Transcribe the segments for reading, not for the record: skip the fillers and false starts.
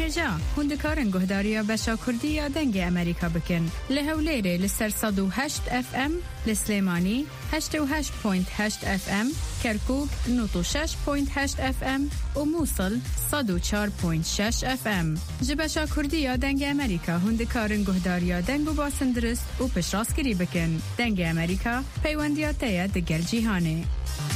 هجا هندکارن گهداریا بشا کردیا دنگ امریکا بکن لهولیره لسر 108 FM لسلیمانی 88.8 FM کرکوک 96.8 FM و موصل 104.6 FM جبشا کردیا دنگ امریکا هندکارن گهداریا دنگ و باسندرست و پشراسکری بکن دنگ امریکا پیوندیاتیا دگر جیهانه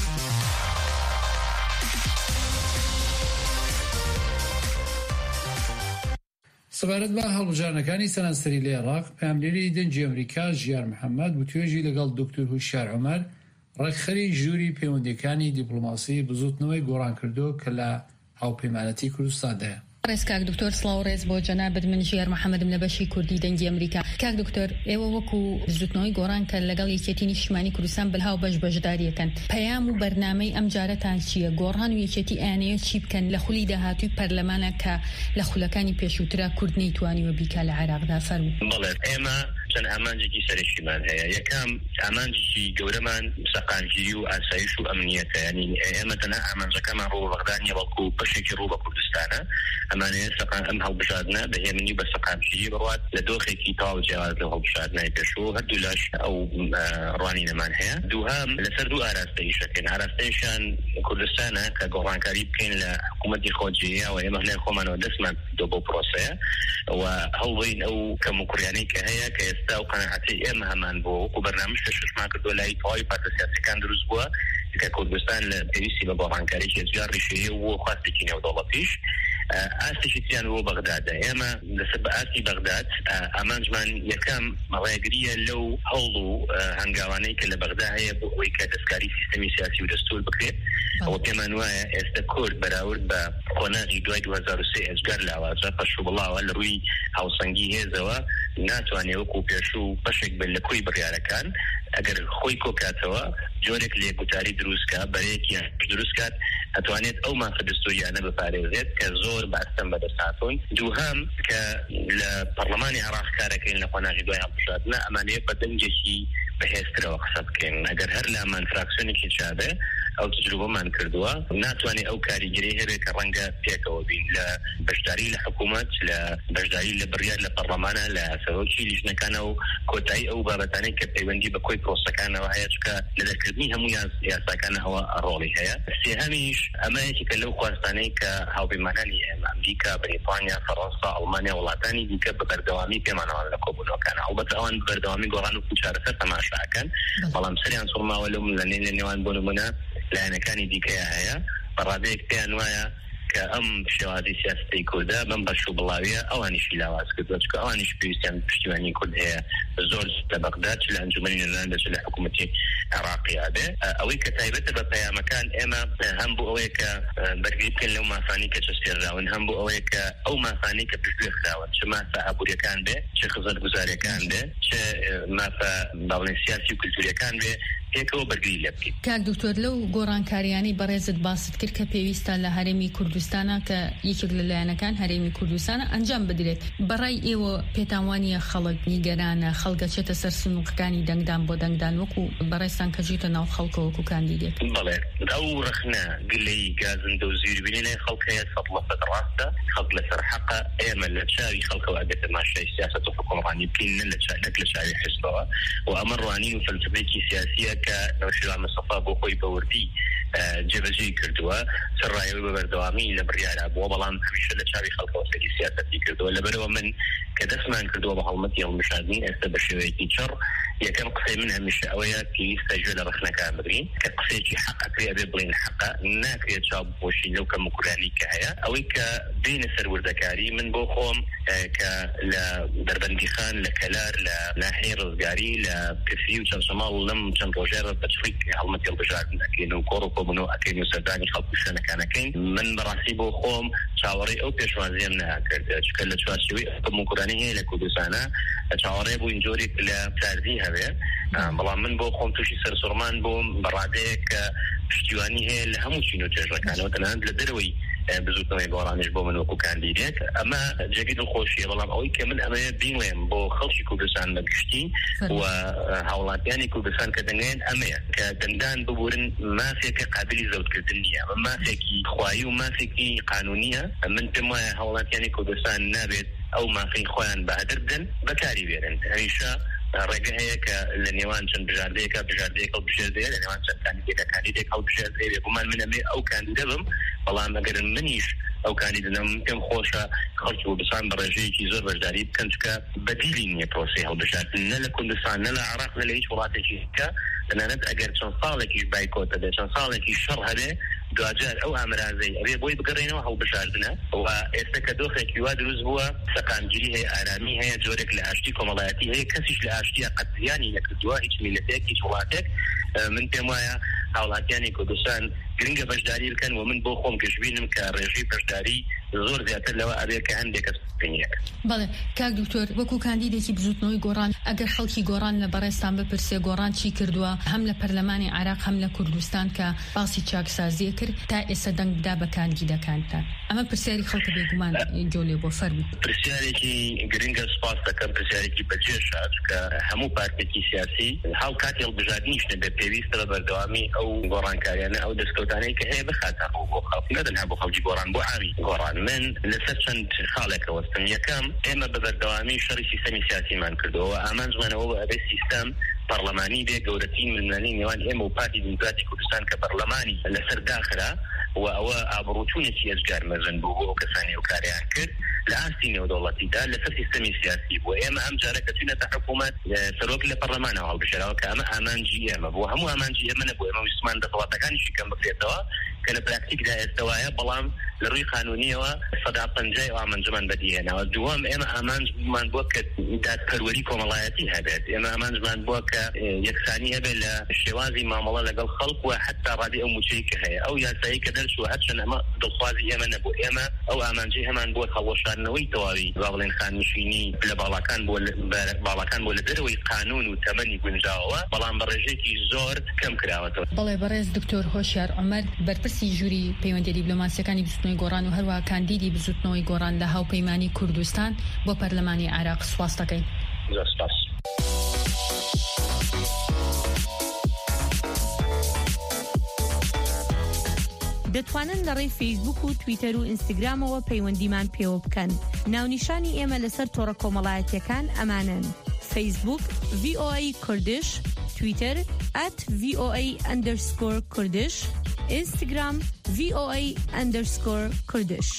سەبارەت بە هەڵبژارنەکانی سەرانسەری لە عێراق پەیامدەری دەنگی ئەمریکا ژیار محەممەد و توێژی لەگەڵ دکتۆر هوشیار عومەر ڕێکخەری ژووری پەیوەندیەکانی دیپلۆماسی بزوتنەوەی گۆڕان کردو کە لە هاوپەیمانەتی کوردستاندایە. ڕێز کاک دکتۆر سڵاو ڕێز بۆ جەنابەت من ژیار محەممەدم لە بەشی کوردی دەنگی ئەمریکا. کاک دکتۆر ئێوە وەکو زوتنەوەی گۆڕان کە لەگەڵ یەکێتی نیشتیمانی کوردستان بەلهاو بەشداریەکەن پەیام و بەرنامەی ئەم جارەتان چییە؟ گۆڕان و یەکێتی ئەیانەیە چی بکەن لە خولی داهاتووی پەرلەمانە کە لە خولەکانی پێشووترا کورد نەیتوانیوە بیکا لە عێراقدا فەرموو. بەڵێ ئێمە چەند ئامانجێکی سەرشیمان هەیە. یەکەم ئامانجێکی گەورەمان سەقامگیری و ئاسایش و ئەمنیەتە. یعنی ئێمە تەنها ئامانجەکەمان ڕوو بەغداد نیە بەڵکو بەشێکی ڕوو بە کوردستانە. ئەمانەیە ئەم هەڵبژاردنە بەهێمنی بە سەقامگیری بڕوات لە دۆخێکی تاو جیاواز لە هەڵبژاردنای پێشوو هەردوو لاش ئەو ڕوانینەمان هەیە. دووهەم لەسەر دوو ئاراستەیشەکەن. ئاراستەیشان کوردستانە کە گۆڕانکاری بکەین لە حکوومەتی خۆجیەیە و ئێمە هەلای خۆمانەوە دەستمان دۆ بۆ پرۆسەیە و هەڵبووین ئەو کەموکوڕیانەی کە هەیە کە ئێستا و قەناعەتی ئێمە هەمان بۆ وەکو بەرنامج کە ششمان کردو لای تەواوی پارتە سیاسیەکان دروست بووە کە کوردستان لە پێویستی بە گۆڕانکاریی هێزگار ڕیشەیە و خواستێکی نێودەوڵەتیش ئاستێکی تیان بۆ بەغدادە. ئێمە لەسەر بە ئاستی بەغداد ئامانجمان یەکەم مەڵایەگریە لەو هەوڵ و هەنگاوانەی کە لە بەغدا هەیە بۆ ئەوەی کە دەستکاری سیستەمی سیاسی و دەستور بکرێت. ئەوە پێمان وایە ئێستا کورد بەراورد بە کۆناجی دوای 2003 هێزگار لاوازە پەشوبڵاوە لە ڕووی هاوسەنگی هێزەوە ناتوانێت وەکو پێشوو بەشێک بن لە کوی بڕیارەکان ئەگەر خۆی کۆکاتەوە جۆرێک لە یەکوتاری دروستکە بەرەیەکی دروستکات ئەتوانێت ئەو مافە دەستوریانە بپارێزێت کە زۆر باستەم بەدەستهاتوون. دووهەم کە لە پەرلەمانی عێراق کارەکەین لە قۆناغی دوای هەڵبژاردنە ئەمانەیە بە دەنگێکی بەهێزترەوە قسە بکەین. ئەگەر هەر لامان فراکسیۆنێکی چابێ ئەو تجروبەمان کردووە ناتوانێت ئەو کاریگەری هەبێت کە ڕەنگە پێکەوە بین لە بەشداری لە حکوومەت لە بەشداری لە بڕیار لە پەرلەمانە لە سەرۆکی لیژنەکانە و کۆتایی ئەو بابەتانەی کە پەیوەندی بە کۆی پرۆسەکانەوە هەیە چکە لە دەرکردنی هەموو یاساکانە ئەوە ڕۆڵی هەیە. سێهەمیش ئەمایەکی کە لەو خواستانەی کە هاوپەیمانانی ئێمە ئەمریکا، بریتانیا، فەڕەنسا، ئەڵمانیا وڵاتانی دیکە بە بەردەوامی پێمانەوە لە کۆبوونەوەکانە ئەڵبەتە ئەوان بەردەوامی گۆڕان و چارەسەر تەماشاکەن بەڵام سەریان سوڕماوە لەو لە نێوان بۆ نمونە لایەنەکانی دیکەیە هەیە بەڕادەیەک پێیان وایە کە ئەم شێوازی سیاسەتی کوردە بەم بەشوبڵاویە ئەوانیشی لاواز کردووە چکە ئەوانیش پێویستیان پشتیوانی کورد هەیە زۆر لە بەغداد چ لە ئەنجومەنی نێران دەچێت لە حکوومەتی عێراقیا بێ. ئەوەی کە تایبەتە بە پەیامەکان ئێمە هەم بۆ ئەوەیە کە بەرگری بکەین لەو مافانی کە چەسپێراون هەم بۆ ئەوەیە کە ئەو مافانی کە پشتگوێ خراون چ مافە ئابوووریەکان بێ چ خزمەتگوزاریەکان بێ چ مافە باڵێن سیاسی و کولتوریەکان بێ پێکەوە بەرگری لێ بکەین. کاک دکتۆر لەو گۆڕانکاریانەی بەڕێزت باست کرد کە پێویستە لە هەرێمی کوردستانە کە یەکێک لە لایەنەکان هەرێمی کوردستانە ئەنجام بدرێت بەڕای ئێوە پێتانوانیە خەڵک نیگەرانە خەڵگە چێتە سەر سنووقەکانی دەنگدان بۆ دەنگدان وەکو بەڕێستان کە ژیتە ناو خەڵکە وەکو کاندیدێت؟ بەڵێ ئەو ڕخنە گلەی گازندە و زیربینی لای خەڵک هەیە 100% ڕاستە. خەڵک لەسەر حەقە. ئێمە لە چاوی خەڵکەوە ئەگەر تەماشای سیاسەت و حکوومەڕانی بکەین لە چاوی حزبەوە و ئەمە ڕوانین و فەلسفەیەکی سیاسیە کە نەوشیروان مستەفا بۆ خۆی بەوردی جێبەجێ کردووە سەرڕایەوەی بە بەردەوامی لە بڕیارە بووە بەڵام هەمیشە لە چاوی خەڵکەوە سەری سیاسەتی کردووە. لەبەرەوە من کە دەستمان کردووە بە هەڵمەتی هەڵبژاردننی ئێستا بە شێوەیەکی چڕ یەکەم قسەی من هەمیشە ئەوەیە پێویستە گوێ لە ڕخنەکان بگرین کە قسەیەکی حەقەکرێ بێ بڵێن حەقە ناکرێت چاوبۆشی لەو کەموکورانی کە هەیە. ئەوەی کە بینە سەر وردەکاری من بۆ خۆم کە لە دەربەندی خان لە کەلار لە ناحیەی ڕزگاری لە پرسی و چەند شەماڵ لەم چەند ڕۆژێ بەچڕی هەڵمەتی هەڵبژاردن ئەکەین و کۆڕ و کۆبوونەوە ئەکەین و سەردانی خەڵک شوێنەکانەکەین. من بەڕاستی بۆ خۆم چاوەڕێی ئەو پێشوازیم ناکرد چکە لە چوارچێوەی کەموکورانی هەیە لە کوردستانە چاوەڕێ بووین جۆرێک لە ساردی هەبێ بەڵام من بۆ خۆم تووشی سەرسوڕمان بووم بەڕادەیە کە پشتیوانی هەیە لە هەموو چین و چێژەکانەوە تەنانەت لە دەرەوەی بزوتنەوەی گۆڕانش بۆ من وەکو کاندیدێت ئەمە جێگەی دڵخۆشیە بەڵام ئەوەی کە من ئەمەیە بینوێم بۆ خەڵکی کوردستان بەگشتی و هاوڵاتیانی کوردستان کە دەنگێن ئەمەیە کە دەنگدان ببورن مافێکە قابلی زەوتکردن نییە ئەمە مافێکی خوایی و مافێکی قانونیە من پێم وایە هاوڵاتیانی کوردستان نابێت ئەو مافەی خۆیان بەهدر بدەن بەکاری بێنن هەمیشە ڕێگە هەیە کە لە نێوان چەند بژاردەیەکە بژاردەیەکە بژێردەیە لە نێوان چەند کاندیدێک ئەو بژێردەیە گومان منە ئەو کاندیدە بم بەڵام ئەگەر منیش ئەو کاندیدەم پێم خۆشە خەڵکی کوردستان بە ڕێژەیەکی زۆر بەشداری بکەن چکە بەدیلی نییە پرۆسەی هەڵبژاردن نە لە کوردستان نە لە عێراق نە لە هیچ وڵاتێکی دیکە تەنانەت ئەگەر چەند ساڵێکیش بایکۆتە بێت چەند ساڵێکی شەڕ هەبێ دوجار ئەو ئامرازەی ئەبێ بۆی بگەڕێنەوە هەڵبژاردنە و ئێستا کە دۆخێکی وا دروست بووە سەقامگیری هەیە ئارامی هەیە جۆرێک لە ئاشتی کۆمەڵایەتی هەیە کەسیش لە ئاشتیە قەتزیانی نەکردووە هیچ میلەتێک هیچ وڵاتێک من پێم وایە هاوڵاتیانی کوردستان گرنگە بەشداری بکەن و من بۆ خۆم گەشببینم کە ڕێژەی بەشداری زۆر زیاتر لەوە ئەبێ کە هەندێک کەس بینیەک. بەڵێ کاک دکتۆر وەکو کاندیدێکی بزوتنەوەی گۆڕان ئەگەر خەڵکی گۆڕان لە بەڕێستان بپرسێ گۆڕان چی کردووە هەم لە پەرلەمانی عێراق هەم لە کوردستان کە باسی چاکسازیە کرد تا ئێستا دەنگ بدا بە کاندیدەکانتان ئەمە پرسیاری خەڵکە بێگومان جۆلێ بۆ فەرمی پرسیارێکی گرنگە سپاس دەکەم پرسیارێکی بەجێشە کە هەموو پارتێکی سیاسی هاو کاتی هەڵبژاردنیش نەبێت پێویستە بە بەردەوامی ئەو گۆڕانکاریانە ئەو دەستکەوتانەی کە هەیە بخاتە بۆ خەڵک نەدەنها بۆ خەڵکی گۆڕان بۆ عامی گۆڕان من لەسەر چەند خاڵێکە وەستم یەکەم ئێمە بە بەردەوامی شەڕی سیستەمی سیاسیمان کردەوە ئامانجمانەوە بە ئەبێ سیستەم پەرلەمانی بێ گەورەترین ملمانی نێوان ئێمە و پارتی دیموکراتی کوردستان کە پەرلەمانی لەسەر داخرا و ئەوە ئابڕوچوونێکی ئەجگار مەزن بوو بۆ ئەو کەسانی ئەو کاریان کرد لە ئاستی نێودەوڵەتیدا لەسەر سیستەمی سیاسی بوو ئێمە ئەم جارە کە چوونەتە حکوومەت سەرۆک لە پەرلەمانەوە هەڵبژێراوە کە ئەمە ئامانجی ئێمە بوو هەموو ئامانجی ئێمە نەبوو ئێمە ویسمان دەسەڵاتەکانیشی کەم بکرێتەوە کە لە پراکتیکدا ئێستاوایە بەڵام لە ڕووی قانونیەوە 150 ئامانجمان بەدیهێناوە دووەم ئێمە ئامانجمان بووە کە دادپەروەری کۆمەڵایەتی هەبێت ئێمە ئامانجمان بووە کە یەکسانی هەبێت لە شێوازی مامەڵە لەگەڵ خەڵک و حتا ڕادی ئەو موچەی کە هەیە ئەو یاسایی کە دەرچووە هەرچەند ئەمە دڵخوازی ئێمە نەبوو ئێمە ئەو ئامانجی هەمان بووە هەڵوەشاندنەوەی تەواوی با بڵێن خاننشینی لە باڵاکان بۆ لە دەرەوەی قانون و تەمەنی گونجاوەوە بەڵام بە ڕێژێکی زۆر کەم کراوەتەوە. بەڵێ بەڕێز دکتۆر هۆشیار عومەر بەرپرسی ژووری پەیوەندی دیپلۆماسیەکانی بزوتنەوەی گۆڕان و هەروە کاندیدی بزوتنەوەی گۆڕان لە هاوپەیمانی کوردستان بۆ پەرلەمانی عێراق سوپاس دەکەین. سپاس. دەتوانن لە ڕێی فەیسبوک و تویتەر و ئینستاگرامەوە پەیوەندیمان پێوە بکەن. ناونیشانی ئێمە لەسەر تۆڕە کۆمەڵایەتیەکان ئەمانن: فەیسبوک VOA کوردش، تویتەر @VOA_کوردش، ئینستاگرام VOA_کوردش.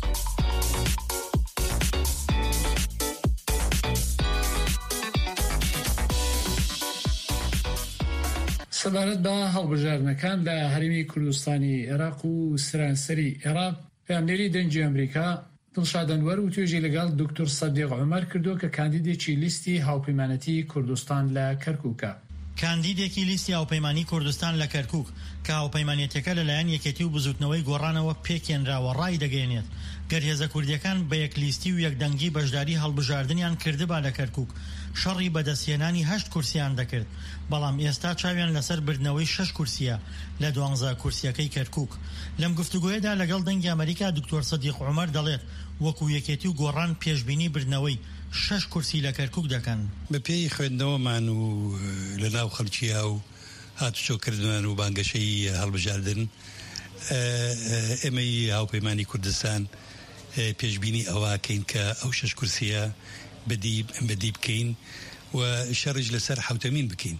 سەبارەت بە هەڵبژاردنەکان لە هەرێمی کوردستانی عێراق و سرانسەری عێراق پەیامنێری دەنگی ئەمریکا دڵشاد ئەنوەر و توێژی لەگەڵ دکتۆر سەدیق عومەر کردو کە کاندیدێکی لیستی هاوپەیمانەتی کوردستان لە کەرکووکە. کاندیدێکی لیستی هاوپەیمانی کوردستان لە کەرکووک کە هاوپەیمانیەتەکە لەلایەن یەکێتی و بزوتنەوەی گۆڕانەوە پێکێنراوە ڕای دەگەێنێت گەر هێزە کوردیەکان بە یەکلیستی و یەکدەنگی بەشداری هەڵبژاردنیان کردبا لە کەرکووک شەڕی بەدەستهێنانی 8 کورسیان دەکرد بەڵام ئێستا چاویان لەسەر بردنەوەی 6 کورسیە لە 12 کورسیەکەی کەرکووک. لەم گفتوگۆیەدا لەگەڵ دەنگی ئەمریکا دکتۆر سەدیق عومەر دەڵێت وەکو یەکێتی و گۆڕان پێشبینی بردنەوەی 6 کورسی لە کەرکووک دەکەن. بە پێی خوێندنەوەمان و لەناو خەڵکییا و هاتوچۆکردمان و بانگەشەی هەڵبژاردن ئێمەی هاوپەیمانی کوردستان پێشبینی ئەوەکەین کە ئەو 6 کورسیە بەدی بکەین و شەڕیش لەسەر حوتەمین بکەین.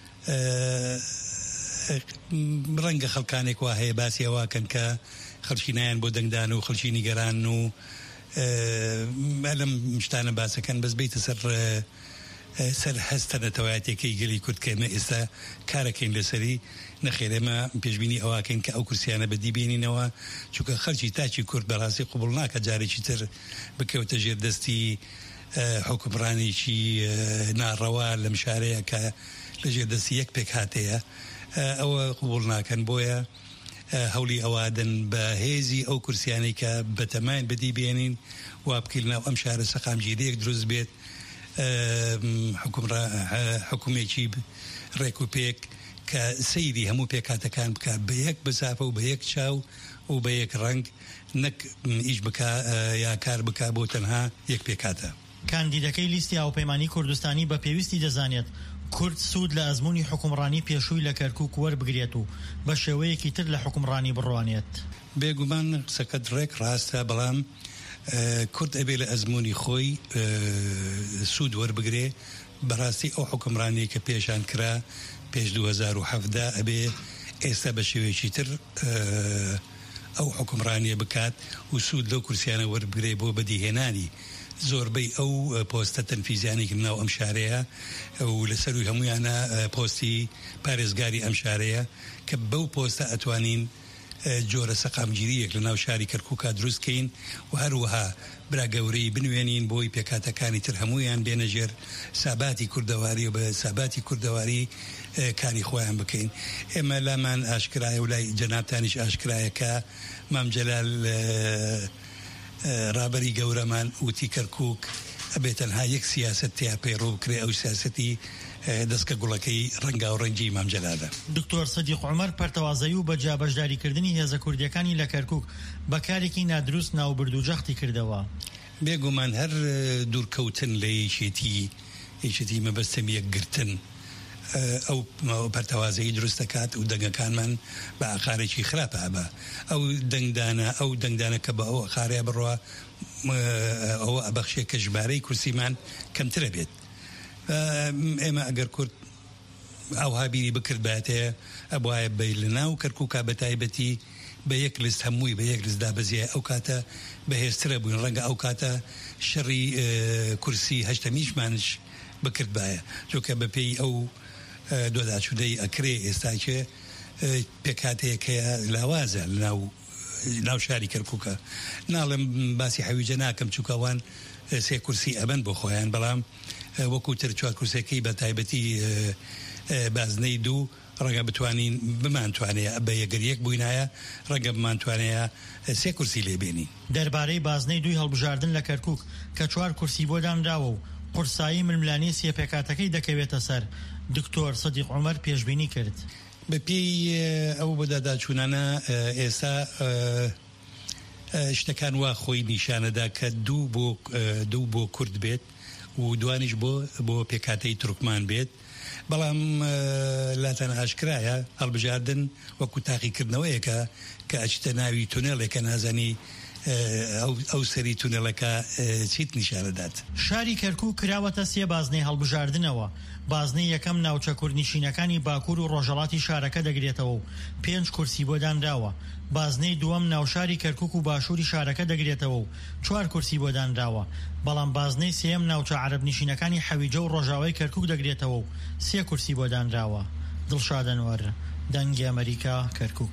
ڕەنگە خەڵکانێک وا هەیە باسی ئەوەکەن کە خەڵکی نایان بۆ دەنگدان و خەڵکی نیگەران و لەم شتانە باسەکەن بەس بیتە سەر هەستە نەتەوایەتێکی گەلی کورد کە ئێمە ئێستا کارەکەین لەسەری نەخێرێمە پێشبینی ئەوەکەین کە ئەو کورسیانە بەدی بێنینەوە چونکە خەڵکی تاچی کورد بەڕاستی قبوڵ ناکە جارێکی تر بکەوتە ژێر دەستی حکومڕانێکی ناڕەوا لەم شارەیە کە لە ژێر دەستی یەک پێک هاتەیە ئەوە قبوڵ ناکەن. بۆیە هەولی ئەوادن بە هێزی ئەو کورسیانەی کە بەتەمان بەدی بێنین و بکردنەوە ئەم شارە سەقامگیریەک دروست بێت حکومێکی ڕێک و پێک کە سەیری هەموو پێکاتەکان بکە بە یەک بزافە و بە یەک چاو و بە یەک ڕنگ نەک ئیش بکە یا کار بکە بۆ تەنها یەک پێکاتە. کاندیدەکەی لیستی هاوپەیمانی کوردستانی بە پێویستی دەزانێت کورد سوود لە ئەزموونی حکومڕانی پێشووی لە کەرکووک وەربگرێت و بە شێوەیەکی تر لە حکومڕانی بڕوانێت. بێگومان قسەکەت ڕێک ڕاستە، بەڵام کورد ئەبێ لە ئەزموونی خۆی سوود وەربگرێ. بەڕاستی ئەو حکومڕانی کە پێشان کرا پێش 2017 ئەبێ ئێستا بە شێوەیەکی تر ئەو حکومڕانیە بکات و سوود لەو کورسیانە وەربگرێ بۆ بەدیهێنانی زۆربەی ئەو پۆستە تەنفیزیانی ناو ئەم شارەیە و لەسەروی هەمویانە پۆستی پارێزگاری ئەم شارەیە کە بەو پۆستە ئەتوانین جۆرە سەقامگیریەک لە ناو شاری کەرکووکە دروستکەین و هەروەها براگەورەی بنوێنین بۆی پێکاتەکانی تر هەمویان بێنەژێر ساباتی کوردەواری و بە ساباتی کوردەواری کاری خۆیان بکەین. ئێمە لامان ئاشکرایە و لای جەنابتانیش ئاشکرایە کە مام جەلال ڕابەری گەورەمان وتی کەرکووک ئەبێت تەنها یەک سیاست تیا پەیڕۆ بکرێ، ئەو سیاسەتی دەستکە گوڵەکەی ڕەنگا و ڕەنگی مام جەلالە. دکتۆر سەدیق عومەر پەرتەوازەیی و بەجیا بەشداریکردنی هێزە کوردیەکانی لە کەرکووک بەکارێکی نادروست ناوبرد و جەختی کردەوە. بێگومان هەر دوورکەوتن لە یەکێتی مەبەستەم یەکگرتن ئەو پەرتەوازەیی دروست دەکات و دەنگەکانمان بە ئاخارێکی خراپە بە ئەو دەنگدانە کە بە ئەو ئاخارەیە بڕوە ئەوە ئەبەخشێ کە ژمارەی کورسیمان کەمترە بێت. ئێمە ئەگەر کورد ئەوها بیری بکرد باتەیە ئەبواە بەی لە ناو کەرکووکە بە تایبەتی بە یەک لست هەمووی بە یەک لست دابەزیە ئەو کاتە بەهێزترە بووین، ڕەنگە ئەو کاتە شەڕی کورسی هەشتەمیشمانش بکرد باە چۆکە بەپێی ئەو دۆداچوودەی ئەکرێ ئێستاکێ پێکاتەیەکەیە لاوازە ناو شاری کەرکووکە. ناڵم باسی حەویجە ناکەم چووکەوان سێ کورسی ئەبەن بۆ خۆیان، بەڵام وەکو تر چوار کورسەکەی بە تایبەتی بازنەی دوو ڕەنگە بتوانین بمانتوانەیە بە یەگەریەک بووینایە ڕەنگە بمانتوانەیە سێ کورسی لێبێنی. دەربارەی بازنەی دوی هەڵبژاردن لە کەرکووک کە چوار کورسی بۆ دانراوە و قورسایی ململانی سێ پێکاتەکەی دەکەوێتە سەر، دکتۆر سەدیق عومەر پێشبینی کرد. بەپێی ئەو بەداداچوونانە ئێستا شتەکان وا خۆی نیشانەدا کە دوو بۆ کورد بێت و دوانیش بۆ پێکاتەی تورکمان بێت، بەڵام لاتەن ئاشکرایە هەڵبژاردن وەکو تاقیکردنەوەیەکە کە ئەچتە ناوی تونێڵێکە نازانی ئەو سەری تونێڵەکە چیت نیشانەدات. شاری کەرکووک کراوەتە سێ بازنەی هەڵبژاردنەوە. بازنەی یەکەم ناوچە کوردنشینەکانی باکوور و ڕۆژهەڵاتی شارەکە دەگرێتەوە و 5 کورسی بۆ دانراوە. بازنەی دووەم ناوشاری کەرکووک و باشووری شارەکە دەگرێتەوە و 4 کورسی بۆ دانراوە. بەڵام بازنەی سێم ناوچە عەرەب نشینەکانی حەویجە و ڕۆژاوای کەرکووک دەگرێتەوە و 3 کورسی بۆ دانراوە. دڵشاد ئەنوەر، دەنگی ئەمریکا، کەرکووک.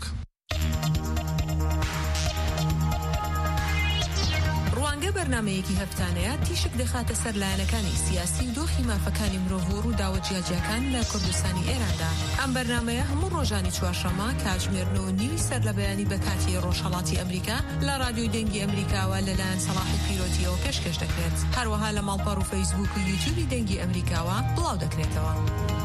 ڕوانگە بەرنامەیەکی هەفتانەیە تیشک دەخاتە سەر لایەنەکانی سیاسی و دۆخی مافەکانی مرۆڤ و ڕووداوە جیاجیەکان لە کوردستانی ئێراندا. ئەم بەرنامەیە هەموو ڕۆژانی چوارشەممە کاتژمێر 9:30 سەر لە بەیانی بەکاتی ڕۆژهەڵاتی ئەمریکا لە رادیۆی دەنگی ئەمریکاوە لەلایەن سەلاحی پیرۆتیەوە پێشکەش دەکرێت. هەروەها لە ماڵپەڕ و فەیسبوک و یوتیوبی دەنگی ئەمریکاوە بڵاو دەکرێتەوە.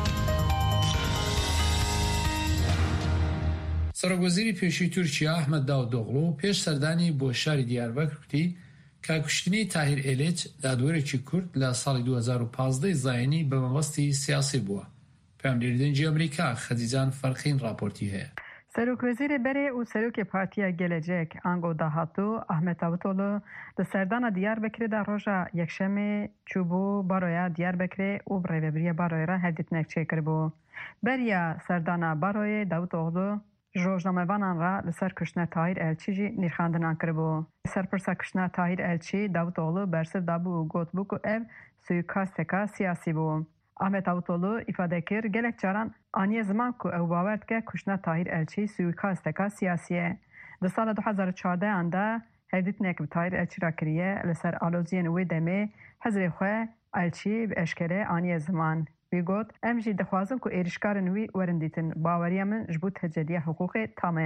سەرۆکوەزیری پێشووی تورکیا ئەحمەد داوودۆغڵو پێش سەردانی بۆ شاری دیاربەکر کوتی کە کوشتنی تاهیر ئێلیچ دادوەرێکی کورد لە ساڵی 2015 زایانی بە مەبەستی سیاسی بووە. پەیامدەری دەنگی ئەمریکا خەدیجان فەرقین راپۆرتی هەیە. سەرۆکوەزیری بەرێ و سەرۆکی پارتیە گەلەجێک ئانگۆ داهاتوو ئەحمەد داوودۆغڵو لە سەردانە دیاربەکرێدا ڕۆژە یەکشەمێ چووبوو باڕۆیە دیاربەکرێ و بڕێوەبریە باڕۆیرە هەردیتنێک چێکردبوو. بەریە سەردانە باڕۆیە داوودۆغڵو ڕۆژنامەوانان را لەسەر کوشتنە تاهیر ئەلچیژی نیرخاندنان کردبوو. سەرپرسە کوشتنە تاهیر ئەلچی داوودۆغڵو بەرسەر دابوو و گوتبوو و ئەو سویکاستێکە سیاسی بوو. ئەحمەد داوودۆغڵو ئیفادە کرد gelek caran aniye ziman ku ew bawer dike kuştina Tahir Elçî suikasteka siyasî ye. Di sala 2014 de hevdîtinek bi Tahir Elçî ra kiriye li ser aloziyên wê demê hezrê xwe Elçî bi eşkere aniye ziman. Wî got em jî dixwazin ku êrişkarên wî werin dîtin. Baweriya min ji bo teceliya hiqûqê tam e.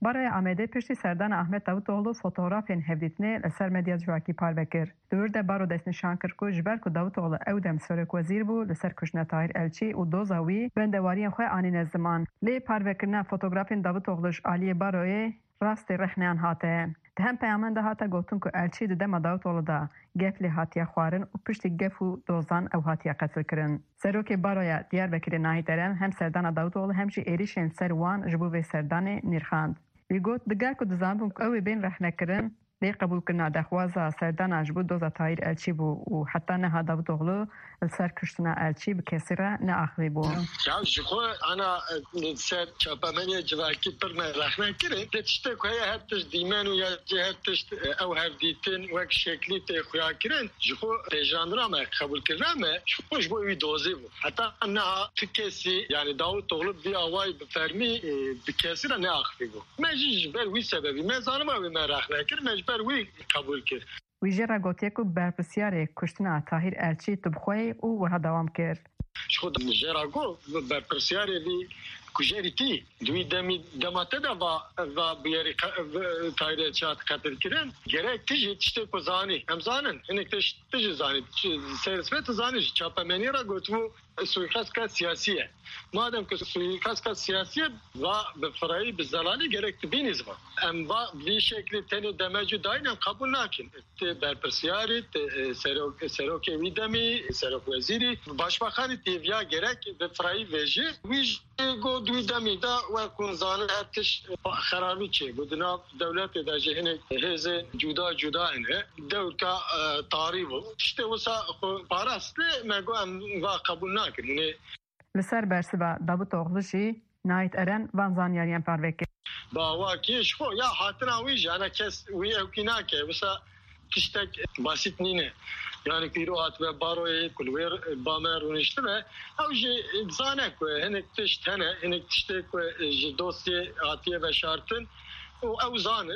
برای آماده پشتی سردان احمد داوطلو فوتوغرافین هفدیتنه لسر مدیا جواکی پار بکر دورده بارو دست نشان کرد که جبر که داوطلو اودم سرک وزیر بو لسر کشنه طاهر الچی و دوزاوی بندواری خو آنین زمان لی پار بکرنه فوتوغرافین داوطلوش عالی باروی راست رخنان هاته هم پیامنده هاته گفتن که الچی دم داوطلو دا گفلی هاتیا خوارن و پشتی گفو دوزان او هاتیا قتل کرن سروک بارویا دیاربکر ناهیترن هم سردان داوطلو همچی ایریشن سروان جبو و سردان نیرخاند بیگوت دگر که دزانبون که اوی بین رحنه کرن لی قبول کرنا دخوازا سردان عجبو دوزا طایر الچی بو و حتی نه داوطلو سر کشتنا الچی بکسی را نه آخری بو یا جخو انا سر چاپامنی جواکی پر من رحنه کرن تشته که هرتش دیمن و یا هرتش او هردیتن وک شکلی تخویا کرن جخو پیجاندرا ما قبول کرنا ما شوش بو وی دوزی بو حتی نه تکسی یعنی داوطلو بی آوای بفرمی بکسی را نه آخری بو مجیج بر وی سببی مزانم او من رحنه کرن مجبر وی قبول کرد ویژه گوتیه که برپرسیار کشتنا طاهر الچی تبخوی او وها دوام کرد. خود جراگو برپرسیار لی کجریتی دوی دماته دا و بیاری طاهر الچی قتل کردن گره تیجی تشته کو زانی هم زانن اینک تیجی زانی سرسفت زانی چاپمنی را گوتو سویقاست که سیاسیه مادم که سویقاست سیاسیه و به فرایی به زلالی گرک تبینیز با ام با بی شکلی تنی دمجو داینم قبول نکن برپرسیاری سروک ویدمی سروک وزیری باشبخانی تیویا گرک به فرایی ویجی ویج گو دوی دمی دا و کنزانه هتش خرابی چه بودنا دولت دا جهنه هز جدا اینه دور که تاریبو işte وسا پاراسته مگو ام و قبول نکنه لسر برسبا داوطلو جی نایت ارن وان زانیاریان پاروکه با واکیش خو یا هاتنا ویج انا کس وی اوکینا که وسا کشتک باسیت نینه yani kiroat ve baroye kulver bamerunişte ve avcı zane ko henek tane henek işte ko dosya atiye ve şartın o avzanın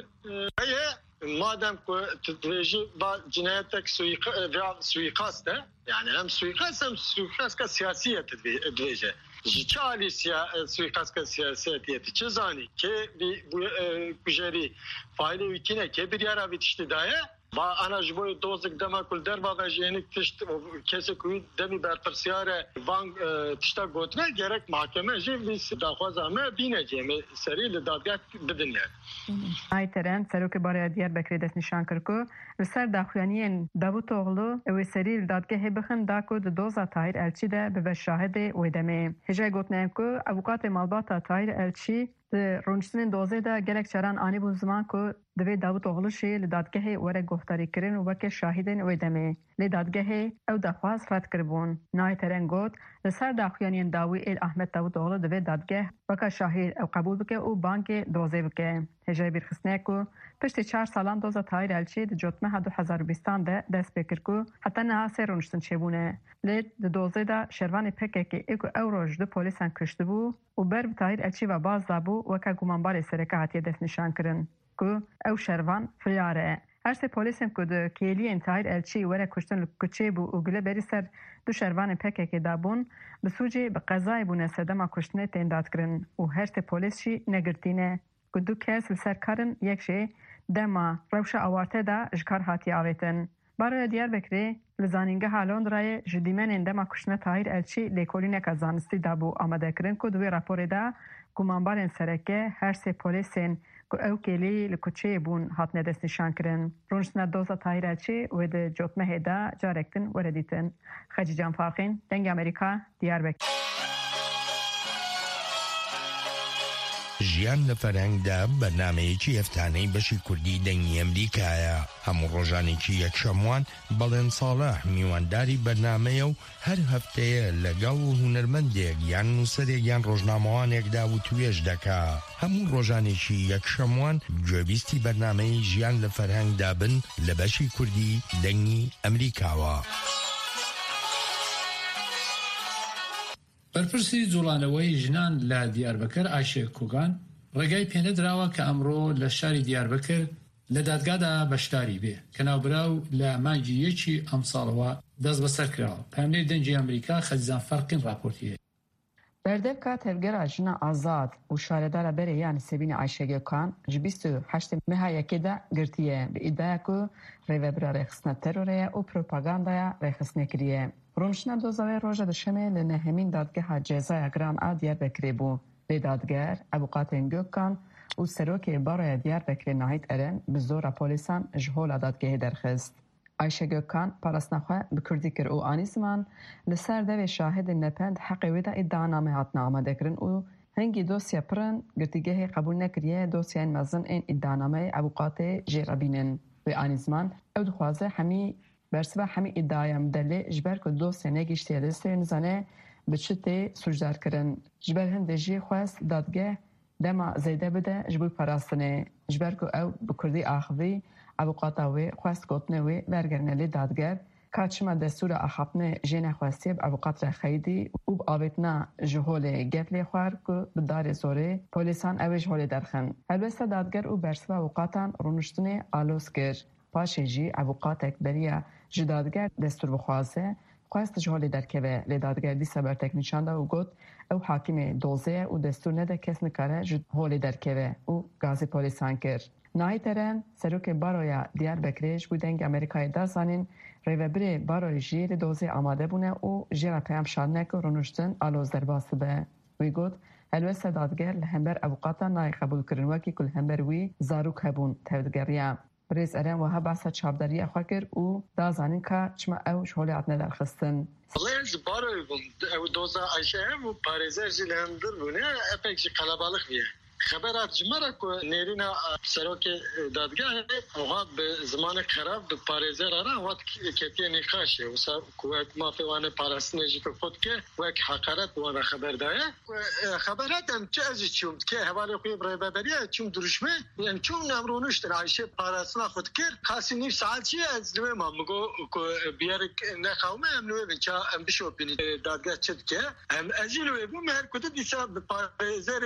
madem ko tedvici va cinayetek suikast yani hem suikast ka siyasiyet tedvici Çali suikast ka siyasiyet çizani ki bu kujeri faile wikine ke bir yara bitiştidaya با انا جبوی دوزک دما کل در با جهنیک تشت کسی کوی دمی برپرسیاره وان تشتا گوتنه گرک محکمه جی ویس داخواز همه بینه جیمه سری لدادگاه بدنه آیترن سروک باره دیار بکری دست نشان کرکو لسر داخوانیین داوطلو او سری لدادگاه بخن داکو دوزا طاهر الچی ده به شاهد ویدمه هجای گوتنه کو اوقات مالباتا طاهر الچی رونشتن دوزه دا گلک چران آنی بون زمان که دوی داوطلو شی لدادگاه وره گفتاری کرن و وکه شاهدین ویدمه لدادگاه او دخواست رد کربون نای ترن گوت لسر داخوانین داوی ایل احمد داوطلو دوی دادگاه وکه شاهد او قبول بکه او بانک دوزه بکه هجای بیرخصنه که پشت 4 سالان دوزا طاهر الچی د جوتمه 2020 ده دست بکر که حتی نه سه رونشتن چبونه لید دوزه دا شروان پکه که ایکو او روش دو پولیسان کشته بو و بر طاهر الچی و باز دابو وکه گمانبار سرکه هاتیه دست نشان کرن که او شروان فلیاره هر سه پولیسن که دو کیلین طاهر الچی وره کشتن کچه بو و گله بری سر دو شروان پکه که دابون بسوجه به قضای بونه سدما کشتنه تنداد کرن و هر سه پولیس شی نگرتینه که دو کس سرکارن یک شی دما روشا آوارته دا جکار هاتی آویتن. برای دیار بکری لزانینگه هالوند رای جدیمن اندما کشنه طاهر الچی لیکولینه که زانستی دابو آمده کرن که دوی راپور دا گمانبارن سرکه هر سه پولیسین که او کلی لکوچه بون هاتنه دست نشان کرن. رونشتنه دوزا طاهر الچی و ده جوتمه دا جارکتن وردیتن. خجی جان فاقین دنگ امریکا دیار بکری. ژیان لە فەرهەنگدا بەرنامەیەکی هەفتانەی بەشی کوردی دەنگی ئەمریکایە هەموو ڕۆژانێکی یەکشەموان بەڵێن ساڵح میوانداری بەرنامەیە و هەر هەفتەیە لەگەڵ هونەرمەندێک یان نووسەرێک یان ڕۆژنامەوانێکدا و توێژ دەکا هەموو ڕۆژانێکی یەکشەموان گوێبیستی بەرنامەی ژیان لە فەرهەنگدا بن لە بەشی کوردی دەنگی ئەمریکاوە. بەرپرسی جوڵانەوەی ژنان لە دیاربەکر ئایشێ کوگان ڕێگای پێنەدراوە کە ئەمڕۆ لە شاری دیاربەکر لە دادگادا بەشداری بێ کە ناوبراو لە مانگی یەکی ئەم ساڵەوە دەست بەسەر کراوە. پاملەی دەنگی ئەمریکا خەزیزان فەرقین راپۆرتیە. بردبکا تevgera jina azad û şaredara berê yani Sebînê Ayşe Gökhan ji 28 meha yekê de girtiye bi îdaya ku rêvebira rêxistina terorê û propagandaya rêxistinê kiriye. Rûniştina doza wê roja dişemê li nehemîn dadgeha cezaya giran a Diyarbekirê bû. Lê dadger Ebûqatên Gökhan û serokê Baroya Diyarbekirê Nahit Eren bi zora polîsan ji hola dadgehê derxist. Ayşe Gökhan parastina xwe bi Kurdî kir û anî ziman li ser devê şahidên nepend heqê wê de îddianame hatine amadekirin û hingî dosya pirin girtîgehê qebûl nekiriye dosyayên mezin ên îddianameyê Ebûqatê jê re bînin. Wê anî ziman ew dixwaze hemî bersiva hemî îddiaya midelê ji ber ku dosya negîştiye listeyê nizane bi çi tê sûcdar kirin. Ji ber hindê jî xwest dadgeh dema zêde bide ji bo parastinê ji ber ku ew bi Kurdî axivî Ebûqata wê xwest gotinê wê wergerine lê dadger ka çima destûra axaptinê jê nexwestiye bi Ebûqat re xeyidî û bi avêtina ji holê gef lê xwar ku bi darê zorê polîsan ew ê ji holê derxin. Helbesta dadger û bersiva Ebûqatan rûniştinê alos kir. Paşê jî Ebûqatek beriya ji dadger destûr bixwaze xwest ji holê derkeve lê dadger dîsa bertek nîşanda û got ew hakimê dozeye û destûr nede kes nikare ji holê derkeve û gazê polîsan kir. Nahit Eren serokê Baroya Diyarbekirê ji bo dengê Amerîkayê da zanîn rêvebirê Baroyê jî li dozê amade bûne û jê re peyam şandine ku rûniştin aloz derbas dibe. Wî got helbesta dadger li hember Ebûqatan nayê qebûl kirin wekî ku li hember wî zarok hebûn tevdigeriya. Birêz Eren wiha behsa çavderiya xwe kir û da zanîn ka çima ew ji holê hatine derxistin. Ji Baroyê bûn ew doza Ayşe hem û parêzer jî li hem dir bûne epek jî qelebalık bûye. خبرات جمره کو نیرینا سروکه دادگاه اوها به زمان خراب به پارێزەر را وقت کتیه نقاشه و کوک مافیوانه پاراستنجی که خود که وک حقارت وانا خبردایه خبرات هم چه ازی چوم که حوالی خوی برای ببریه چوم درشمه یعنی چوم نمرونشتن عایشه پاراستنا خود کرد خاصی نیف ساعت چیه از نوی ما مگو بیارک نخوامه هم نوی بین چا هم بشو بینی دادگاه چد که هم ازی نوی بو مهر کده دیسا به پارێزەر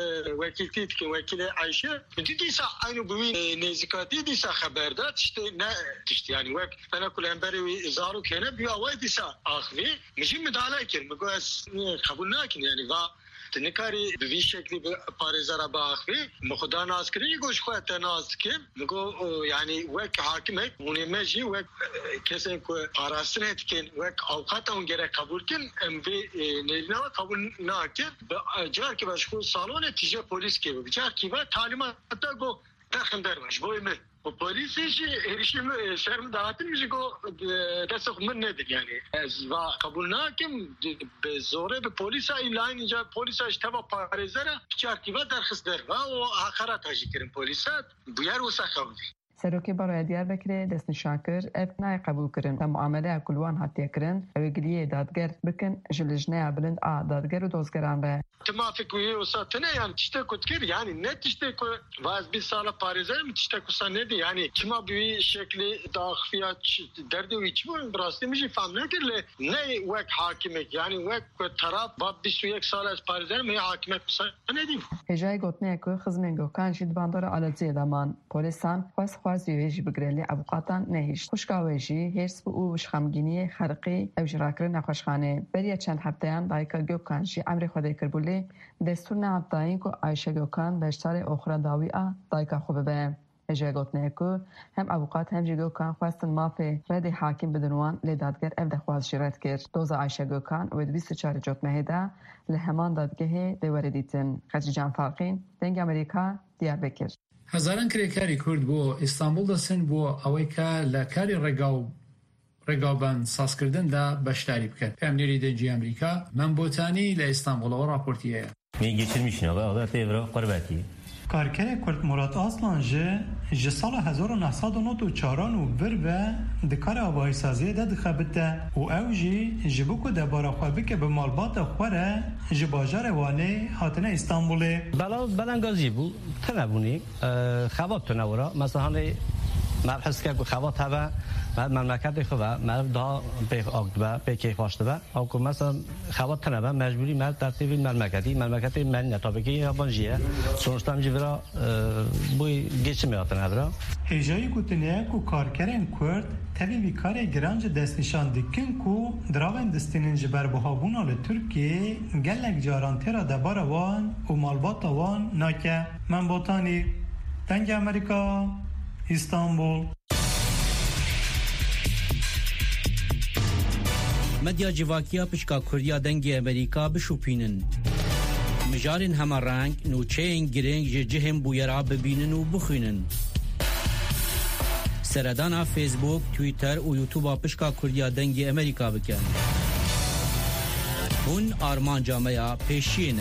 وکیل که وکیل عایشه دیسا aynı bu nezikati disa haberdar işte ne işte yani vak ana kulen beri zaru kene bir avay disa akhvi mijim müdahale kir mego kabul nakin yani va تنکاری به وی شکلی به پارێزەra باخوی مخدا ناز کردی گوش خودت ناز که مگو یعنی وک حاکم مونیمه جی وک کسی که پاراستنه کن وک اوقات اون گره قبول کن ام وی نینا قبول نکرد جار که باش خود سالون تیجه پلیس که جار که و تعلیمات گو داخل در باش بویم و پلیس ایشی هرشیم شرم دادن میشه گو دست من ندید یعنی از و قبول نکم به زوره به پلیس ایلان اینجا پلیس اشتباه پارێزەra چارکیوا درخست در و حقارت هاجی کرن پلیسات بیار و سخاوی Serokê Baroya Diyarbekirê destnîşan kir ev nayê qebûl kirin em muameleya ku li wan hatiye kirin ew ê giliyê dadger bikin ji lijneya bilind a dadger û dozgeran re. Timafik wî satine yani tiştek ku kir yani ne tiştek ku vaz bir sala parêzer mi tiştek ku sa nedi yani kima bir şekli daxfiya derdi wî çi bu rastî mijî fam nekir le ne wek hakimek yani wek taraf bab 21 sal ez parêzer mi hakimek ku sa nedi. Hêjayê gotinê ku xizmên Gökhan jî di bandora Alaciyê daman polîsan xwest xwazî wê jî bigirê lê Ebûqatan nehîşt. Xwişka wê jî hêrs bû û ji xemgîniyê xeriqî ew jî rakirine xweşxanê. Beriya çend hefteyan dayika Gökhan jî emrê xwedê kirbû lê destûr nehatdayîn ku Ayşe Gökhan beşdarê oxira dawî a dayika xwe bibe. Hêjayê gotinê ku hem Ebûqat hem jî Gökhan xwestin mafê redê hakim bidin wan lê dadger ev dexwaz jî red kir. Doza Ayşe Gökhan wê di 24 Cotmehê de li heman dadgehê dê were dîtin. Xecî Canfaqîn dengê Amerîka Diyarbekir. هزاران کرێکاری کورد بۆ ئیستانبول دەچن بۆ ئەوەی کە لە کاری ڕێگاوبند سازکردندا بەشداری بکەن. پێمنێری دەنگی ئەمریکا مەمبۆتانی لە ئیستانبولەوە راپۆرتی هەیە. کارکر کورد مراد آسلان ji sala 1994 û vir ve di kara avahîsaziyê de dixebite û ew jî ji bo ku debara xwe bike bi malbata xwe re ji bajarê Wanê hatine İstanbulê. Belengazî bû, tune bûnê xebab tune wira. Mesela ما بحس که خوات هوا مملکت خواه ما دا به آگدبا به کی خواسته او که مثلا خوات تنبا مجبوری ما ترتیب مملکتی من نتابکی یا بانجیه سونستم جیورا بوی گیچ میاتن هدرا هجایی کتنه کو کارکرین کرد تبی بیکار گرانج دست نشان دکن کو دراون دستینن جبر بهابونا لترکیه گلک جاران ترا دبار وان و مالبات وان ناکه من بوتانی دنگ امریکا استانبول. مدیا جواکیا پشکا کردیا دنگی امریکا بشوپینن مجارن همه رنگ نوچهن گرنگ جهم بویرا ببینن و بخوینن سردانا فیسبوک تویتر و یوتیوب پشکا کردیا دنگی امریکا بکن هون آرمان جامعه پیشینه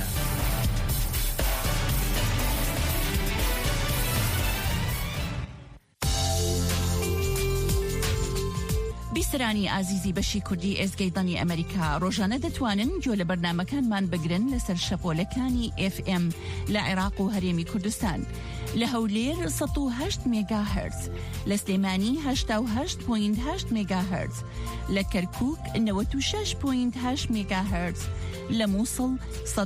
بیسرانی عزیزی بەشی کوردی ئێزگەی ئەمریکا ڕۆژانە دەتوانن گوێ لە بەرنامەکانمان بگرن لەسەر شەپۆلەکانی FM لە عێراق و هەرێمی کوردستان لە هەولێر 108 مێگاهرتز لە سلێمانی 88.8 مێگاهرتز لە کەرکووک 96.8 مێگاهرتز لە مووسڵ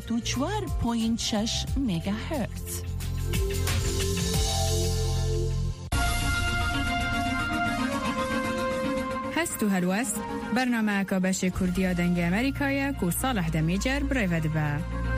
104.6 مێگاهرتز. هەست و هەلوەست بەرنامەکە بەشی کوردیە دەنگی ئەمریکایە کو ساڵح دەمیجەر برێڤە دبە.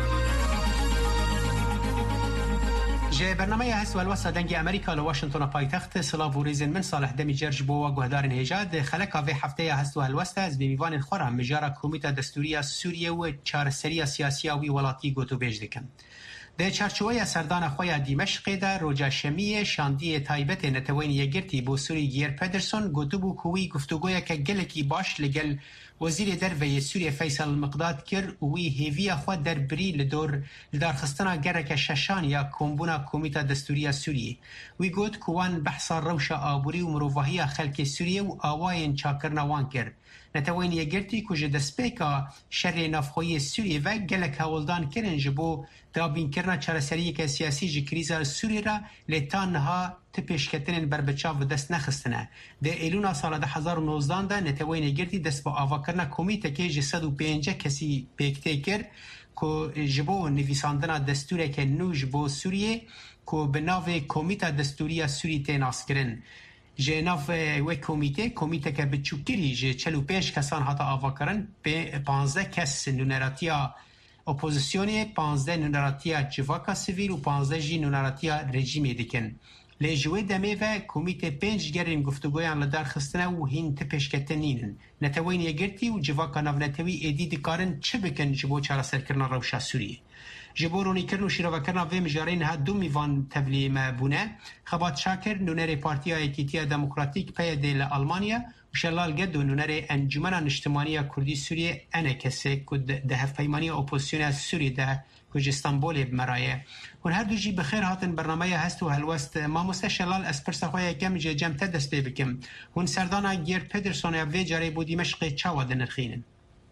جه برنامه هست و الوسط دنگی امریکا لواشنطن پایتخت سلاو و ریزن من صالح دمی جرج بو و گهدارن هجاد خلقا و هفته هست و الوسط از بیمیوان خورا مجارا کمیته دستوری سوریه و چارسری سیاسی و ولاتی گوتو بیج دکن. در چارچوبه سردان خوی دمشق در روجا شمی شاندی تایبت نتوین یگرتی با سوری گیر پدرسون گوتو بو کوی گفتگویا که گلکی باش لگل وزیر دروی سوریه فیصل المقداد کر وی هیوی خود در بری لدار خستنا گرک ششان یا کمبونا کمیته دستوری سوریه وی گوت کوان بحثا روشا آبوری و مروفاهی خلک سوریه و آواین چاکرنا وان کر نتوین یگرتی کج دسپیکا شر نافخوی سوریه و گلک هولدان کرن جبو دابین کرنا چارەسەریەکە سیاسی ji krîza Sûrî re lê ta niha ti pêşketinên berbiçav bi dest nexistine. Di êlûna sala 2019 de netewên yekirtî dest bi avakirina komîtekê ji 105 kesî pêktê kir ku ji bo nivîsandina destûreke nû ji bo Sûriyê ku bi navê Komîta Destûriya Sûrî tê naskirin. Ji nav wê komîteke biçûkirî ji 45 kesan hata avakirin 15 kes nûneratiya اپوزیسیونی 15 نونراتیا جواکا سیویل و 15 جی نونراتیا رژیمی دیکن. لجوه دمه و کمیته 5 گرین گفتگویان لدار خستنه و هین تپشکتنینن. نتوین یگرتی و جواکا نونتوی ایدی دکارن چه بکن جبو چارا سرکرنا روشا سوریه. جبو رونی کرن و شیروکرنا و مجارین ها دو میوان تبلیم بونه. خبات شاکر نونر پارتیا ایکیتیا دموکراتیک پیده لالمانیا و شلال گد و نونر انجمن اجتماعی کردی سوریه انه کسی کد ده هفپیمانی اپوزیسیون سوریه ده کج استانبول بمرایه. و هر دو جی بخیر هاتن برنامه هست و هلوست ما مستشلال اسپرس خواه کم جم تدست بکم. هون سردانا گیر پدرسون یا وی جاری بودی مشق چاواد نرخینن.